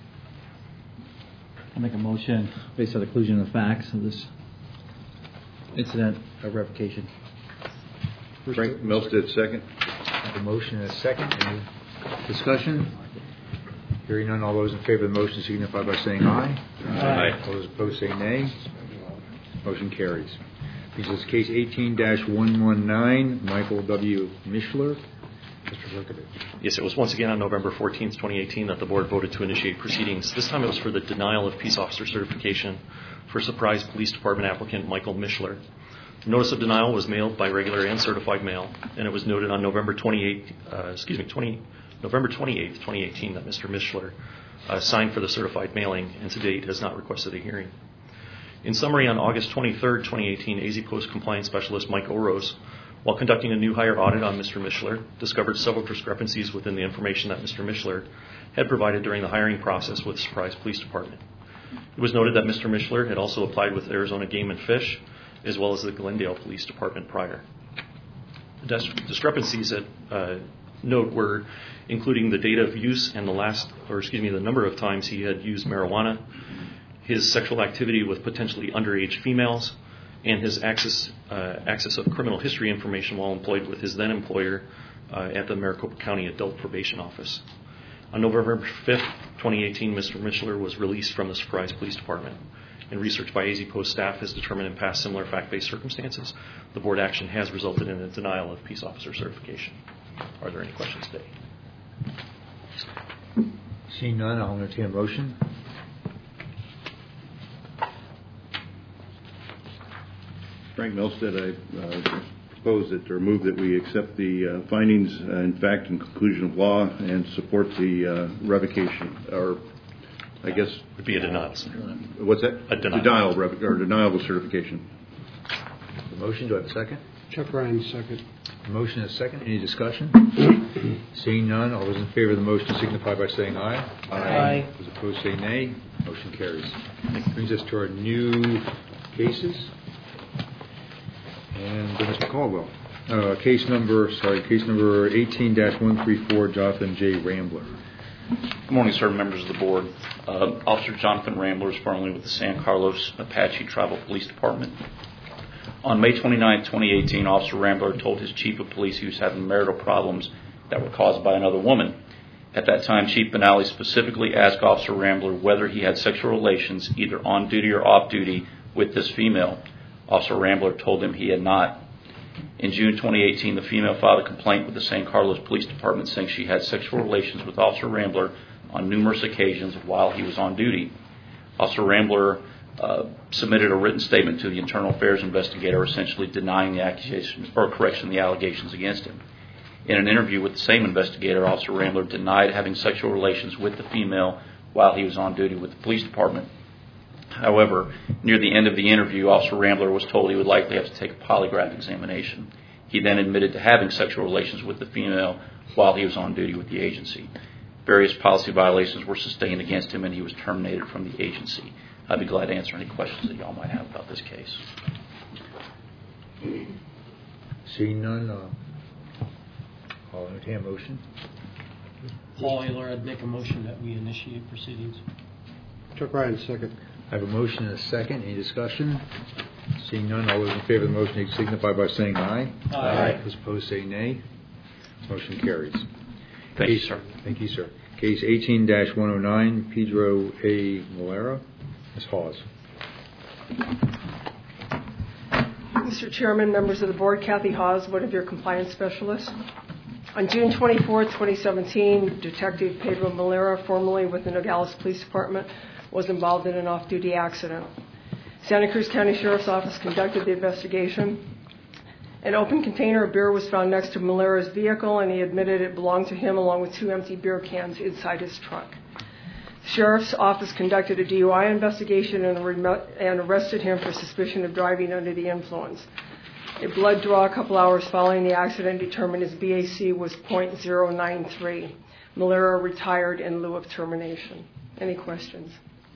I'll make a motion based on the conclusion of the facts of this incident of revocation. Frank Milstead, second. I have a motion and a second. Any discussion? Hearing none, all those in favor of the motion signify by saying aye. Aye. All those opposed say nay. Motion carries. This is case eighteen dash one nineteen, Michael W. Mishler. Mister Lurkovich. Yes, it was once again on November fourteenth, twenty eighteen, that the board voted to initiate proceedings. This time it was for the denial of peace officer certification for Surprise Police Department applicant Michael Mishler. The notice of denial was mailed by regular and certified mail, and it was noted on November twenty-eighth, uh, excuse me, twenty, November twenty-eighth, twenty eighteen, that Mister Mishler uh, signed for the certified mailing, and to date has not requested a hearing. In summary, on August twenty-third, twenty eighteen, A Z Post Compliance Specialist Mike Orose, while conducting a new hire audit on Mister Mishler, discovered several discrepancies within the information that Mister Mishler had provided during the hiring process with Surprise Police Department. It was noted that Mister Mishler had also applied with Arizona Game and Fish, as well as the Glendale Police Department prior. The discrepancies that uh, note were including the date of use and the last, or excuse me, the number of times he had used marijuana, his sexual activity with potentially underage females, and his access uh, access of criminal history information while employed with his then employer uh, at the Maricopa County Adult Probation Office. On November fifth, twenty eighteen, Mister Mishler was released from the Surprise Police Department. And research by A Z Post staff has determined in past similar fact-based circumstances, the board action has resulted in a denial of peace officer certification. Are there any questions today? Seeing none, I'll entertain a motion. Frank Milstead, I uh, propose that, or move that we accept the uh, findings, uh, in fact, and conclusion of law and support the uh, revocation, or I guess... Would be a denial. What's that? A denial. Denial, rev- or denial of certification. The motion, do I have a second? Chuck Ryan, second. A motion and a second. Any discussion? Seeing none, all those in favor of the motion signify by saying aye. Aye. Those opposed say nay. Motion carries. Brings us to our new cases. And uh, Mister Caldwell. Uh, case number, sorry, case number eighteen dash one thirty-four, Jonathan J. Rambler. Good morning, sir, members of the board. Uh, Officer Jonathan Rambler is formerly with the San Carlos Apache Tribal Police Department. On May twenty-ninth, twenty eighteen, Officer Rambler told his chief of police he was having marital problems that were caused by another woman. At that time, Chief Benally specifically asked Officer Rambler whether he had sexual relations, either on duty or off duty, with this female. Officer Rambler told him he had not. In June twenty eighteen, the female filed a complaint with the San Carlos Police Department saying she had sexual relations with Officer Rambler on numerous occasions while he was on duty. Officer Rambler uh, submitted a written statement to the Internal Affairs investigator essentially denying the accusations, or correction, the allegations against him. In an interview with the same investigator, Officer Rambler denied having sexual relations with the female while he was on duty with the police department. However, near the end of the interview, Officer Rambler was told he would likely have to take a polygraph examination. He then admitted to having sexual relations with the female while he was on duty with the agency. Various policy violations were sustained against him, and he was terminated from the agency. I'd be glad to answer any questions that y'all might have about this case. Seeing none, uh, I'll entertain a motion. Paul Ayler, I'd make a motion that we initiate proceedings. Chuck Ryan, second. I have a motion and a second. Any discussion? Seeing none, all those in favor of the motion signify by saying aye. Aye. Those opposed say nay. Motion carries. Thank Case, you, sir. Thank you, sir. Case eighteen dash one oh nine, Pedro A. Malera. Miz Hawes. Mister Chairman, members of the board, Kathy Hawes, one of your compliance specialists. On June twenty-fourth, twenty seventeen, Detective Pedro Malera, formerly with the Nogales Police Department, was involved in an off-duty accident. Santa Cruz County Sheriff's Office conducted the investigation. An open container of beer was found next to Malera's vehicle, and he admitted it belonged to him along with two empty beer cans inside his truck. The Sheriff's Office conducted a D U I investigation and, re- and arrested him for suspicion of driving under the influence. A blood draw a couple hours following the accident determined his B A C was point zero nine three. Malera retired in lieu of termination. Any questions?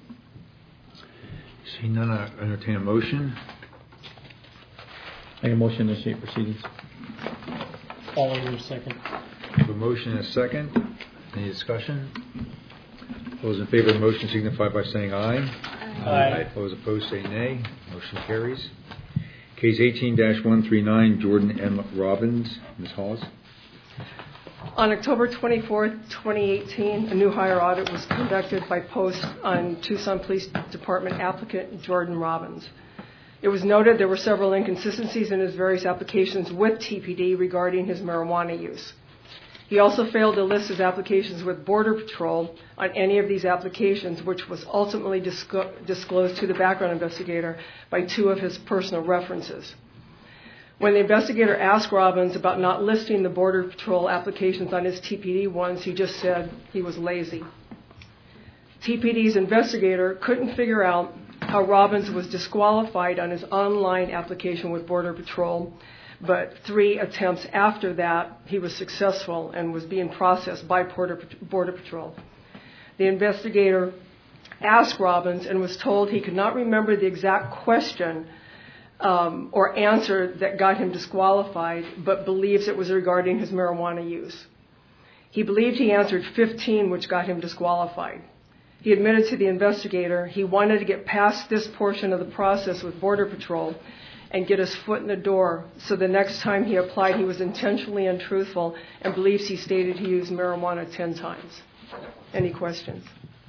Seeing none, I entertain a motion. Make a motion to initiate proceedings. Paul Ayler, second. I have a motion and a second. Any discussion? All those in favor of the motion signify by saying aye. Aye. All those opposed say nay. Motion carries. Case eighteen dash one three nine, Jordan M. Robbins. Miz Hawes. On October twenty-fourth, twenty eighteen, a new hire audit was conducted by post on Tucson Police Department applicant Jordan Robbins. It was noted there were several inconsistencies in his various applications with T P D regarding his marijuana use. He also failed to list his applications with Border Patrol on any of these applications, which was ultimately disco- disclosed to the background investigator by two of his personal references. When the investigator asked Robbins about not listing the Border Patrol applications on his T P D ones, he just said he was lazy. T P D's investigator couldn't figure out how Robbins was disqualified on his online application with Border Patrol, but three attempts after that, he was successful and was being processed by Border, Border Patrol. The investigator asked Robbins and was told he could not remember the exact question um, or answer that got him disqualified, but believes it was regarding his marijuana use. He believed he answered fifteen, which got him disqualified. He admitted to the investigator he wanted to get past this portion of the process with Border Patrol and get his foot in the door, so the next time he applied he was intentionally untruthful and believes he stated he used marijuana ten times. Any questions?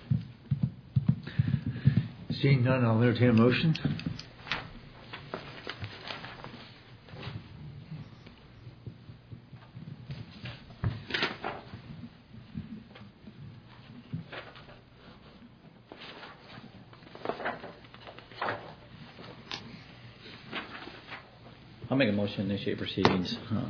Seeing none, I'll entertain a motion. I'll make a motion to initiate proceedings. Uh,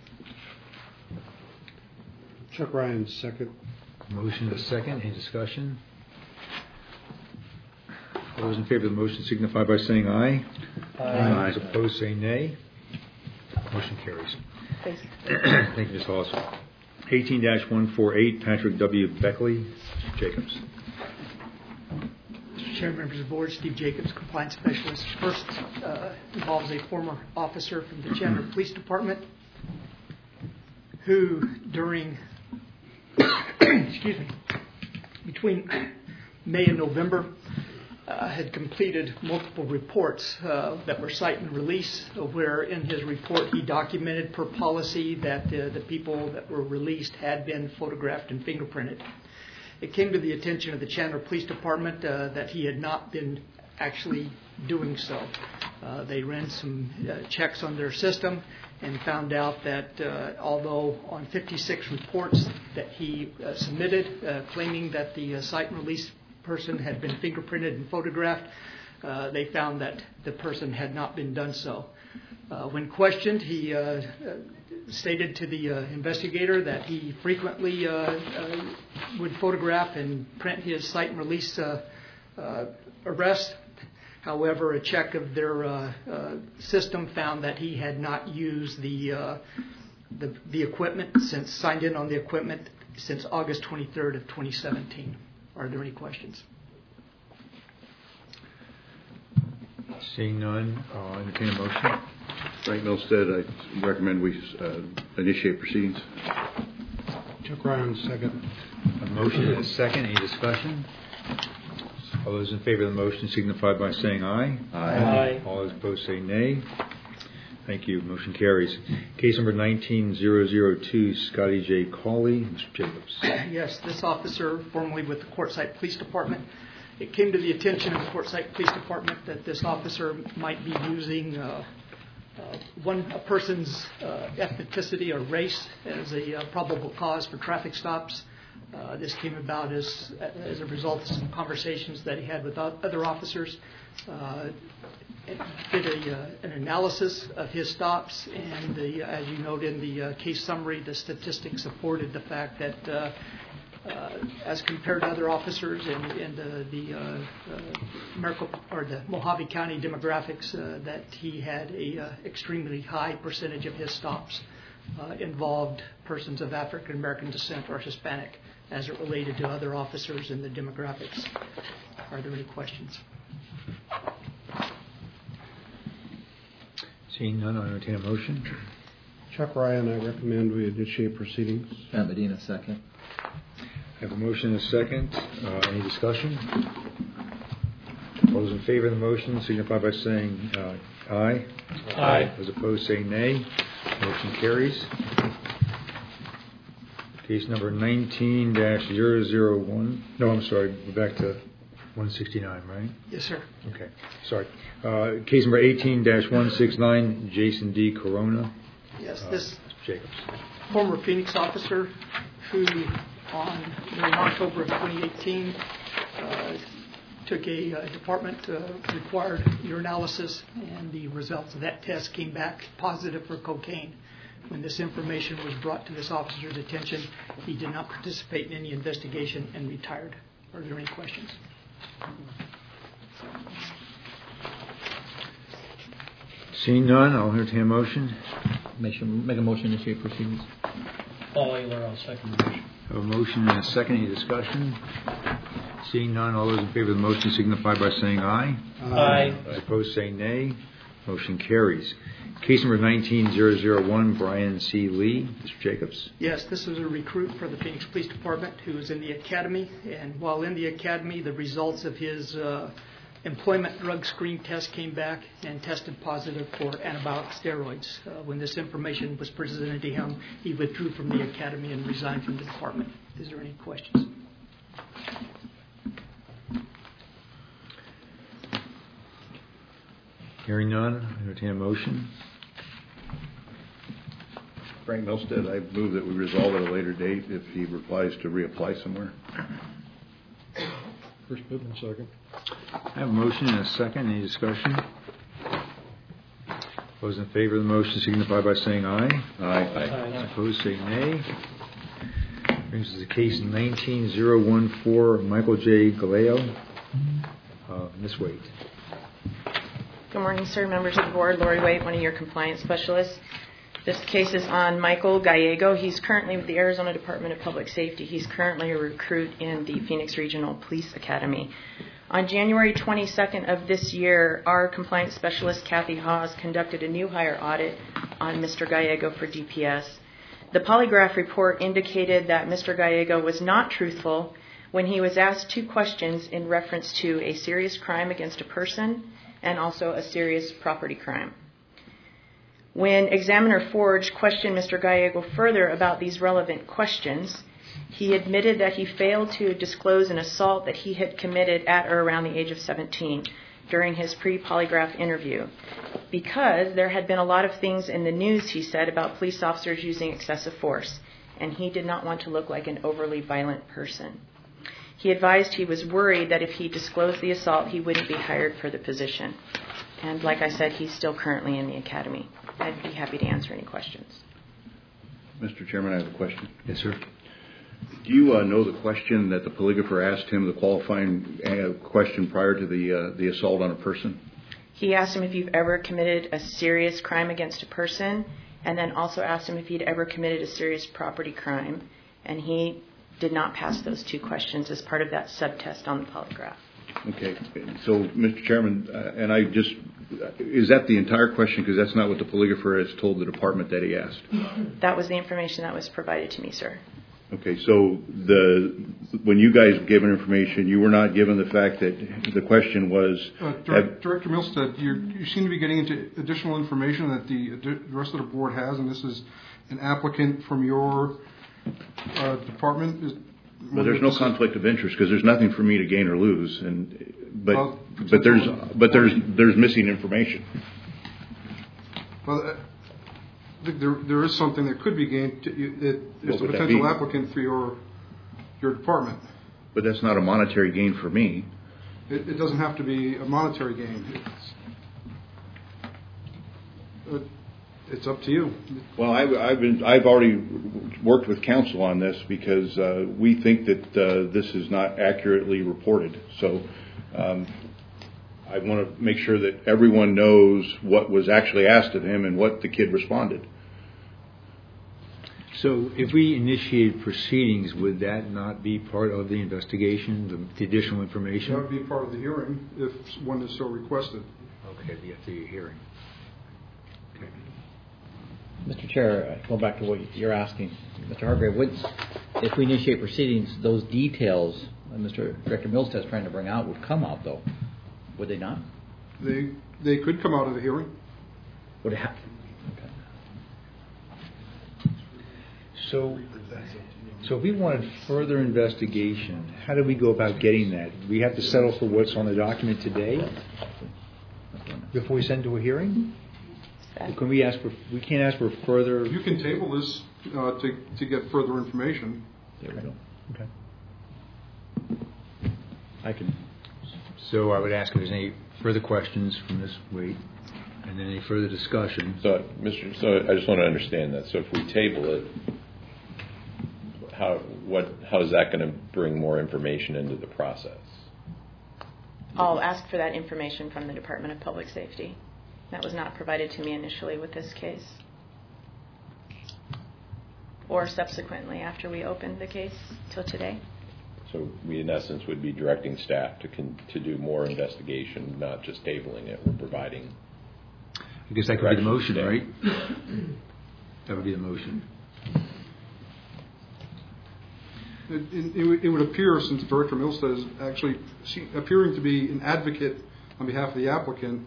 Chuck Ryan, second. Motion is second. Any discussion? All those in favor of the motion signify by saying aye. Aye. Those opposed say nay. Motion carries. Thank you. Thank you, Miz Hawes. eighteen dash one forty-eight, Patrick W. Beckley. Mister Jacobs. Mister Chair, members of the board, Steve Jacobs, compliance specialist. First uh, involves a former officer from the Chandler Police Department who, during, excuse me, between May and November, uh, had completed multiple reports uh, that were cite and release, where in his report he documented per policy that uh, the people that were released had been photographed and fingerprinted. It came to the attention of the Chandler Police Department uh, that he had not been actually doing so. Uh, they ran some uh, checks on their system and found out that uh, although on fifty-six reports that he uh, submitted uh, claiming that the uh, cite and release person had been fingerprinted and photographed, uh, they found that the person had not been done so. Uh, when questioned, he uh, uh, stated to the uh, investigator that he frequently uh, uh, would photograph and print his cite and release uh, uh, arrests. However, a check of their uh, uh, system found that he had not used the, uh, the the equipment since signed in on the equipment since August twenty-third of twenty seventeen. Are there any questions? Seeing none, I'll entertain a motion. Frank Milstead, I recommend we uh, initiate proceedings. Chuck Ryan, second. A motion and a second. Any discussion? All those in favor of the motion signify by saying aye. Aye. Aye. All those opposed say nay. Thank you. Motion carries. Case number nineteen thousand two, Scotty J. Cawley. Mister Jacobs. Yes, this officer, formerly with the Quartzsite Police Department, it came to the attention of the Quartzsite Police Department that this officer might be using uh, uh, one a person's uh, ethnicity or race as a uh, probable cause for traffic stops. Uh, this came about as as a result of some conversations that he had with other officers. Uh, did a, uh, an analysis of his stops, and the, as you note in the uh, case summary, the statistics supported the fact that, uh, uh, as compared to other officers in, in the, the uh, uh, Maricopa, or the Mojave County demographics, uh, that he had a uh, extremely high percentage of his stops uh, involved persons of African American descent or Hispanic, as it related to other officers in the demographics. Are there any questions? Seeing none, I'll entertain a motion. Chuck Ryan, I recommend we initiate proceedings. Matt Medina, second. I have a motion and a second. Uh, Any discussion? All those in favor of the motion signify by saying uh, aye. Aye. Those opposed say nay. Motion carries. Case number nineteen dash zero zero one. No, I'm sorry. We're back to one sixty-nine, right? Yes, sir. Okay. Sorry. Uh, Case number eighteen dash one sixty-nine, Jason D. Corona. Yes, Uh, this Jacobs. former Phoenix officer who, on during October of twenty eighteen, uh, took a uh, department-required uh, urinalysis, and the results of that test came back positive for cocaine. When this information was brought to this officer's attention, he did not participate in any investigation and retired. Are there any questions? Seeing none, I'll entertain a motion. Make, make a motion to initiate proceedings. Paul Ayler, I'll second the motion. I have a motion and a second. Any discussion? Seeing none, all those in favor of the motion signify by saying aye. Aye. Those opposed say nay. Motion carries. Case number nineteen zero zero one, Brian C. Lee. Mister Jacobs. Yes, this is a recruit for the Phoenix Police Department who was in the academy, and while in the academy, the results of his uh, employment drug screen test came back and tested positive for anabolic steroids. Uh, when this information was presented to him, he withdrew from the academy and resigned from the department. Is there any questions? Hearing none, I entertain a motion. Frank Milstead, I move that we resolve at a later date if he replies to reapply somewhere. First movement, second. I have a motion and a second. Any discussion? Those in favor of the motion signify by saying aye. Aye. Aye. Opposed say nay. Brings us to case nineteen zero one four, Michael J. Galeo. Uh, Miz Waite. Good morning, sir. Members of the board. Lori Waite, one of your compliance specialists. This case is on Michael Gallego. He's currently with the Arizona Department of Public Safety. He's currently a recruit in the Phoenix Regional Police Academy. On January twenty-second of this year, our compliance specialist, Kathy Hawes, conducted a new hire audit on Mister Gallego for D P S. The polygraph report indicated that Mister Gallego was not truthful when he was asked two questions in reference to a serious crime against a person and also a serious property crime. When Examiner Forge questioned Mister Gallego further about these relevant questions, he admitted that he failed to disclose an assault that he had committed at or around the age of seventeen during his pre-polygraph interview, because there had been a lot of things in the news, he said, about police officers using excessive force, and he did not want to look like an overly violent person. He advised he was worried that if he disclosed the assault, he wouldn't be hired for the position. And like I said, he's still currently in the academy. I'd be happy to answer any questions. Mister Chairman, I have a question. Yes, sir. Do you uh, know the question that the polygrapher asked him, the qualifying uh, question prior to the uh, the assault on a person? He asked him if you've ever committed a serious crime against a person, and then also asked him if he'd ever committed a serious property crime. And he did not pass those two questions as part of that subtest on the polygraph. Okay. So, Mister Chairman, uh, and I just, is that the entire question? Because that's not what the polygrapher has told the department that he asked. That was the information that was provided to me, sir. Okay. So, the when you guys were given information, you were not given the fact that the question was... Uh, Director, Director Milstead, you're, you seem to be getting into additional information that the, the rest of the board has, and this is an applicant from your uh, department. Is, Well, there's no conflict of interest because there's nothing for me to gain or lose, and but Well, but there's but there's there's missing information. Well, uh, th- there there is something that could be gained. To, you- it, What it's a would that potential be? applicant for your your department. But that's not a monetary gain for me. It, it doesn't have to be a monetary gain. It's, uh, it's up to you. Well, I, I've been I've already worked with counsel on this because uh, we think that uh, this is not accurately reported. So um, I want to make sure that everyone knows what was actually asked of him and what the kid responded. So if we initiated proceedings, would that not be part of the investigation, the, the additional information? That would be part of the hearing if one is so requested. Okay, the, the hearing. Mister Chair, uh, going back to what you're asking, Mister Hargrave, what's, if we initiate proceedings, those details that Mister Director Milstead is trying to bring out would come out, though, would they not? They they could come out of the hearing. Would it have? Okay. So, so if we wanted further investigation, how do we go about getting that? We have to settle for what's on the document today before we send to a hearing? Or can we ask for? We can't ask for further. You can table this uh, to to get further information. There we go. Okay. I can. So I would ask if there's any further questions from this wait, and then any further discussion. So, Mister So I just want to understand that. So if we table it, how what how is that going to bring more information into the process? I'll ask for that information from the Department of Public Safety. That was not provided to me initially with this case, or subsequently after we opened the case till today. So we, in essence, would be directing staff to con- to do more investigation, not just tabling it. We're providing. I guess that could be the motion, right? That would be the motion. It, it, it, would, it would appear, since Director Milstead is actually she, appearing to be an advocate on behalf of the applicant,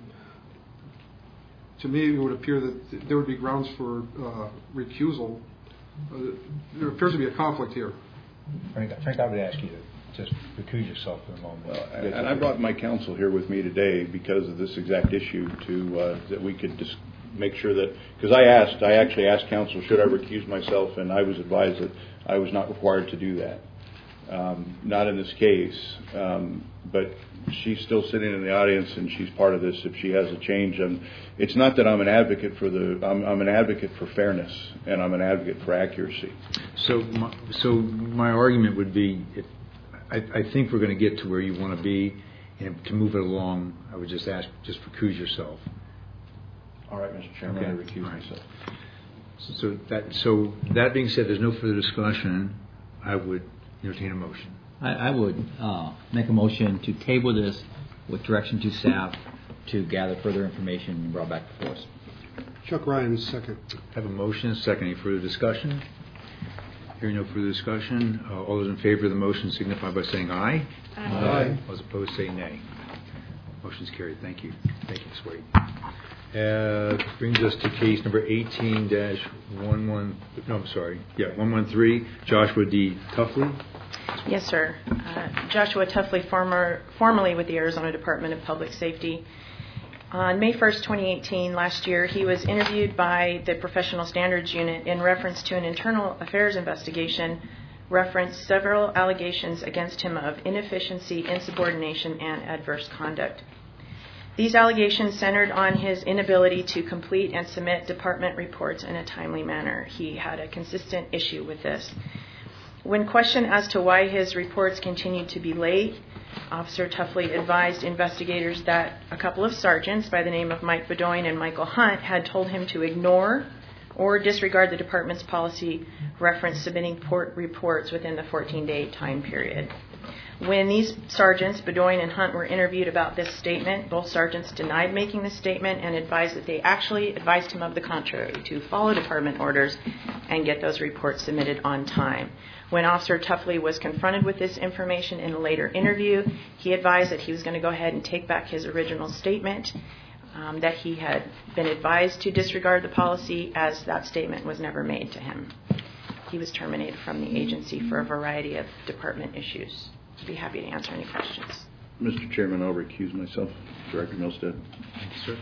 to me it would appear that there would be grounds for uh, recusal. Uh, there appears to be a conflict here. Frank, Frank, I would ask you to just recuse yourself for a moment. Well, and and I brought my counsel here with me today because of this exact issue, to uh, that we could just make sure that, because I asked, I actually asked counsel, should I recuse myself, and I was advised that I was not required to do that. Um, not in this case, um, but she's still sitting in the audience, and she's part of this. If she has a change, and it's not that I'm an advocate for the, I'm, I'm an advocate for fairness, and I'm an advocate for accuracy. So, my, so my argument would be, if, I, I think we're going to get to where you want to be, and to move it along, I would just ask, just recuse yourself. All right, Mister Chairman, okay. I recuse right. myself. So that, so that being said, there's no further discussion. I would entertain a motion. I, I would uh, make a motion to table this with direction to staff to gather further information and brought back before us. Chuck Ryan, second. Have a motion and a second. Any further discussion? Hearing no further discussion, uh, all those in favor of the motion signify by saying aye. Aye. Aye. All those opposed say nay. Motion's carried. Thank you. Thank you, Miz Wade. Uh, brings us to case number eighteen dash eleven. No, I'm sorry. Yeah, one one three. Joshua D. Tuffley. Yes, sir. Uh, Joshua Tuffley, former, formerly with the Arizona Department of Public Safety. On May first, twenty eighteen, last year, he was interviewed by the Professional Standards Unit in reference to an internal affairs investigation, referenced several allegations against him of inefficiency, insubordination, and adverse conduct. These allegations centered on his inability to complete and submit department reports in a timely manner. He had a consistent issue with this. When questioned as to why his reports continued to be late, Officer Tuffley advised investigators that a couple of sergeants by the name of Mike Bedoin and Michael Hunt had told him to ignore or disregard the department's policy reference submitting port reports within the fourteen-day time period. When these sergeants, Bedoin and Hunt, were interviewed about this statement, both sergeants denied making this statement and advised that they actually advised him of the contrary, to follow department orders and get those reports submitted on time. When Officer Tuffley was confronted with this information in a later interview, he advised that he was going to go ahead and take back his original statement, um, that he had been advised to disregard the policy, as that statement was never made to him. He was terminated from the agency for a variety of department issues. I'd be happy to answer any questions. Mister Chairman, I'll recuse myself. Director Milstead. Thank you, sir.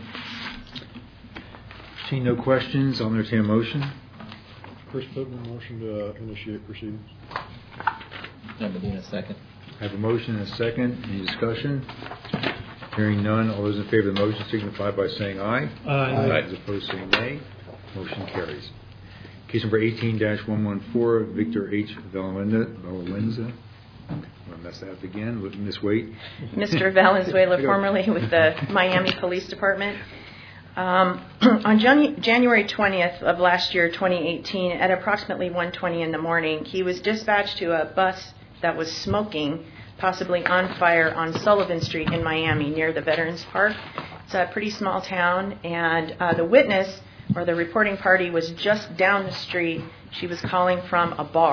Seeing no questions, I'll entertain a motion. First vote on the motion to initiate proceedings. Medina, second. I have a motion and a second. Any discussion? Hearing none, all those in favor of the motion signify by saying aye. Aye. Aye. As opposed, saying nay. Motion carries. Case number eighteen dash one fourteen, Victor H. Valenzuela. I'm going to mess that up again. Miz Waite. Mister Valenzuela, formerly with the Miami Police Department. Um, on Jan- January twentieth of last year, twenty eighteen, at approximately one twenty in the morning, he was dispatched to a bus that was smoking, possibly on fire, on Sullivan Street in Miami near the Veterans Park. It's a pretty small town, and uh, the witness, or the reporting party, was just down the street. She was calling from a bar,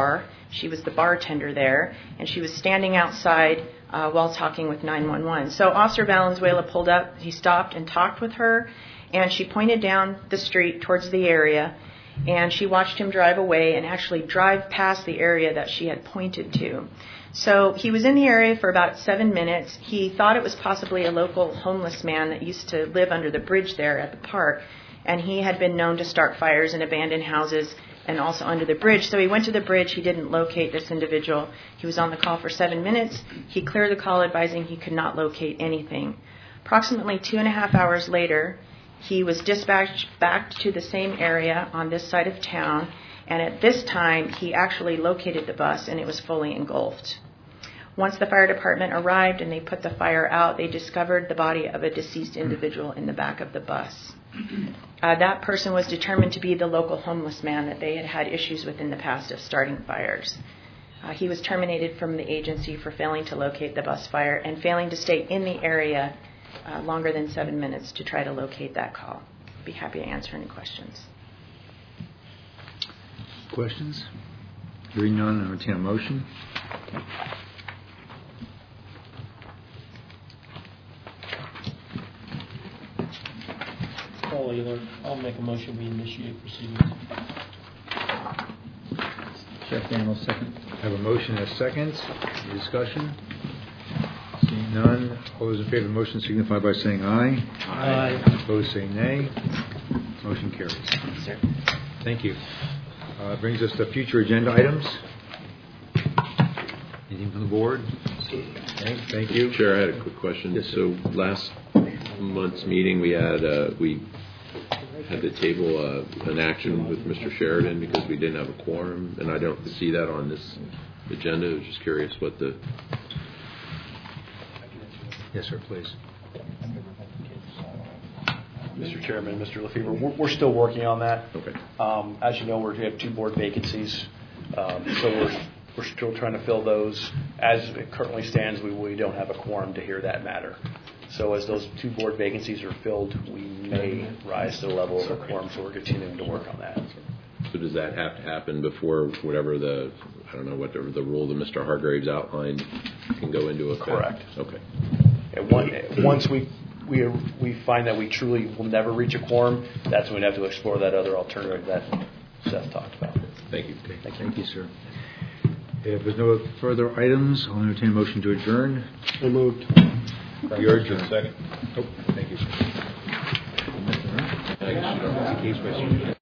She was the bartender there, and she was standing outside uh, while talking with nine one one. So Officer Valenzuela pulled up. He stopped and talked with her, and she pointed down the street towards the area, and she watched him drive away and actually drive past the area that she had pointed to. So he was in the area for about seven minutes. He thought it was possibly a local homeless man that used to live under the bridge there at the park, and he had been known to start fires in abandoned houses and also under the bridge. So he went to the bridge. He didn't locate this individual. He was on the call for seven minutes. He cleared the call advising he could not locate anything. Approximately two and a half hours later, he was dispatched back to the same area on this side of town, and at this time, he actually located the bus, and it was fully engulfed. Once the fire department arrived and they put the fire out, they discovered the body of a deceased individual in the back of the bus. Uh, that person was determined to be the local homeless man that they had had issues with in the past of starting fires. Uh, he was terminated from the agency for failing to locate the bus fire and failing to stay in the area uh, longer than seven minutes to try to locate that call. I'd be happy to answer any questions. Questions? Hearing none, I entertain a motion. Paul Ehler, I'll make a motion we initiate proceedings. Jeff Daniel, second. I have a motion and a second. Any discussion? Seeing none, all those in favor of the motion signify by saying aye. Aye. Opposed, say nay. Motion carries. Sir. Thank you. Uh, brings us to future agenda items. Anything from the board? Okay, thank you. Chair, I had a quick question. Yes, so last month's meeting, we had uh, we had to table uh, an action with Mister Sheridan because we didn't have a quorum, and I don't see that on this agenda. I was just curious what the. Yes, sir. Please. Mister Chairman, Mister Lefevre, we're, we're still working on that. Okay. Um, as you know, we're, we have two board vacancies, um, so we're we're still trying to fill those. As it currently stands, we, we don't have a quorum to hear that matter. So as those two board vacancies are filled, we may rise to the level of a quorum. So we're continuing to work on that. So does that have to happen before whatever the I don't know whatever the rule that Mister Hargraves outlined can go into effect? Correct. Okay. And one, once we we we find that we truly will never reach a quorum, that's when we have to explore that other alternative that Seth talked about. Thank you. Okay. Thank, Thank you, sir. If there's no further items, I'll entertain a motion to adjourn. So moved. You're adjourned. Second. Oh, thank you, sir. Thank you.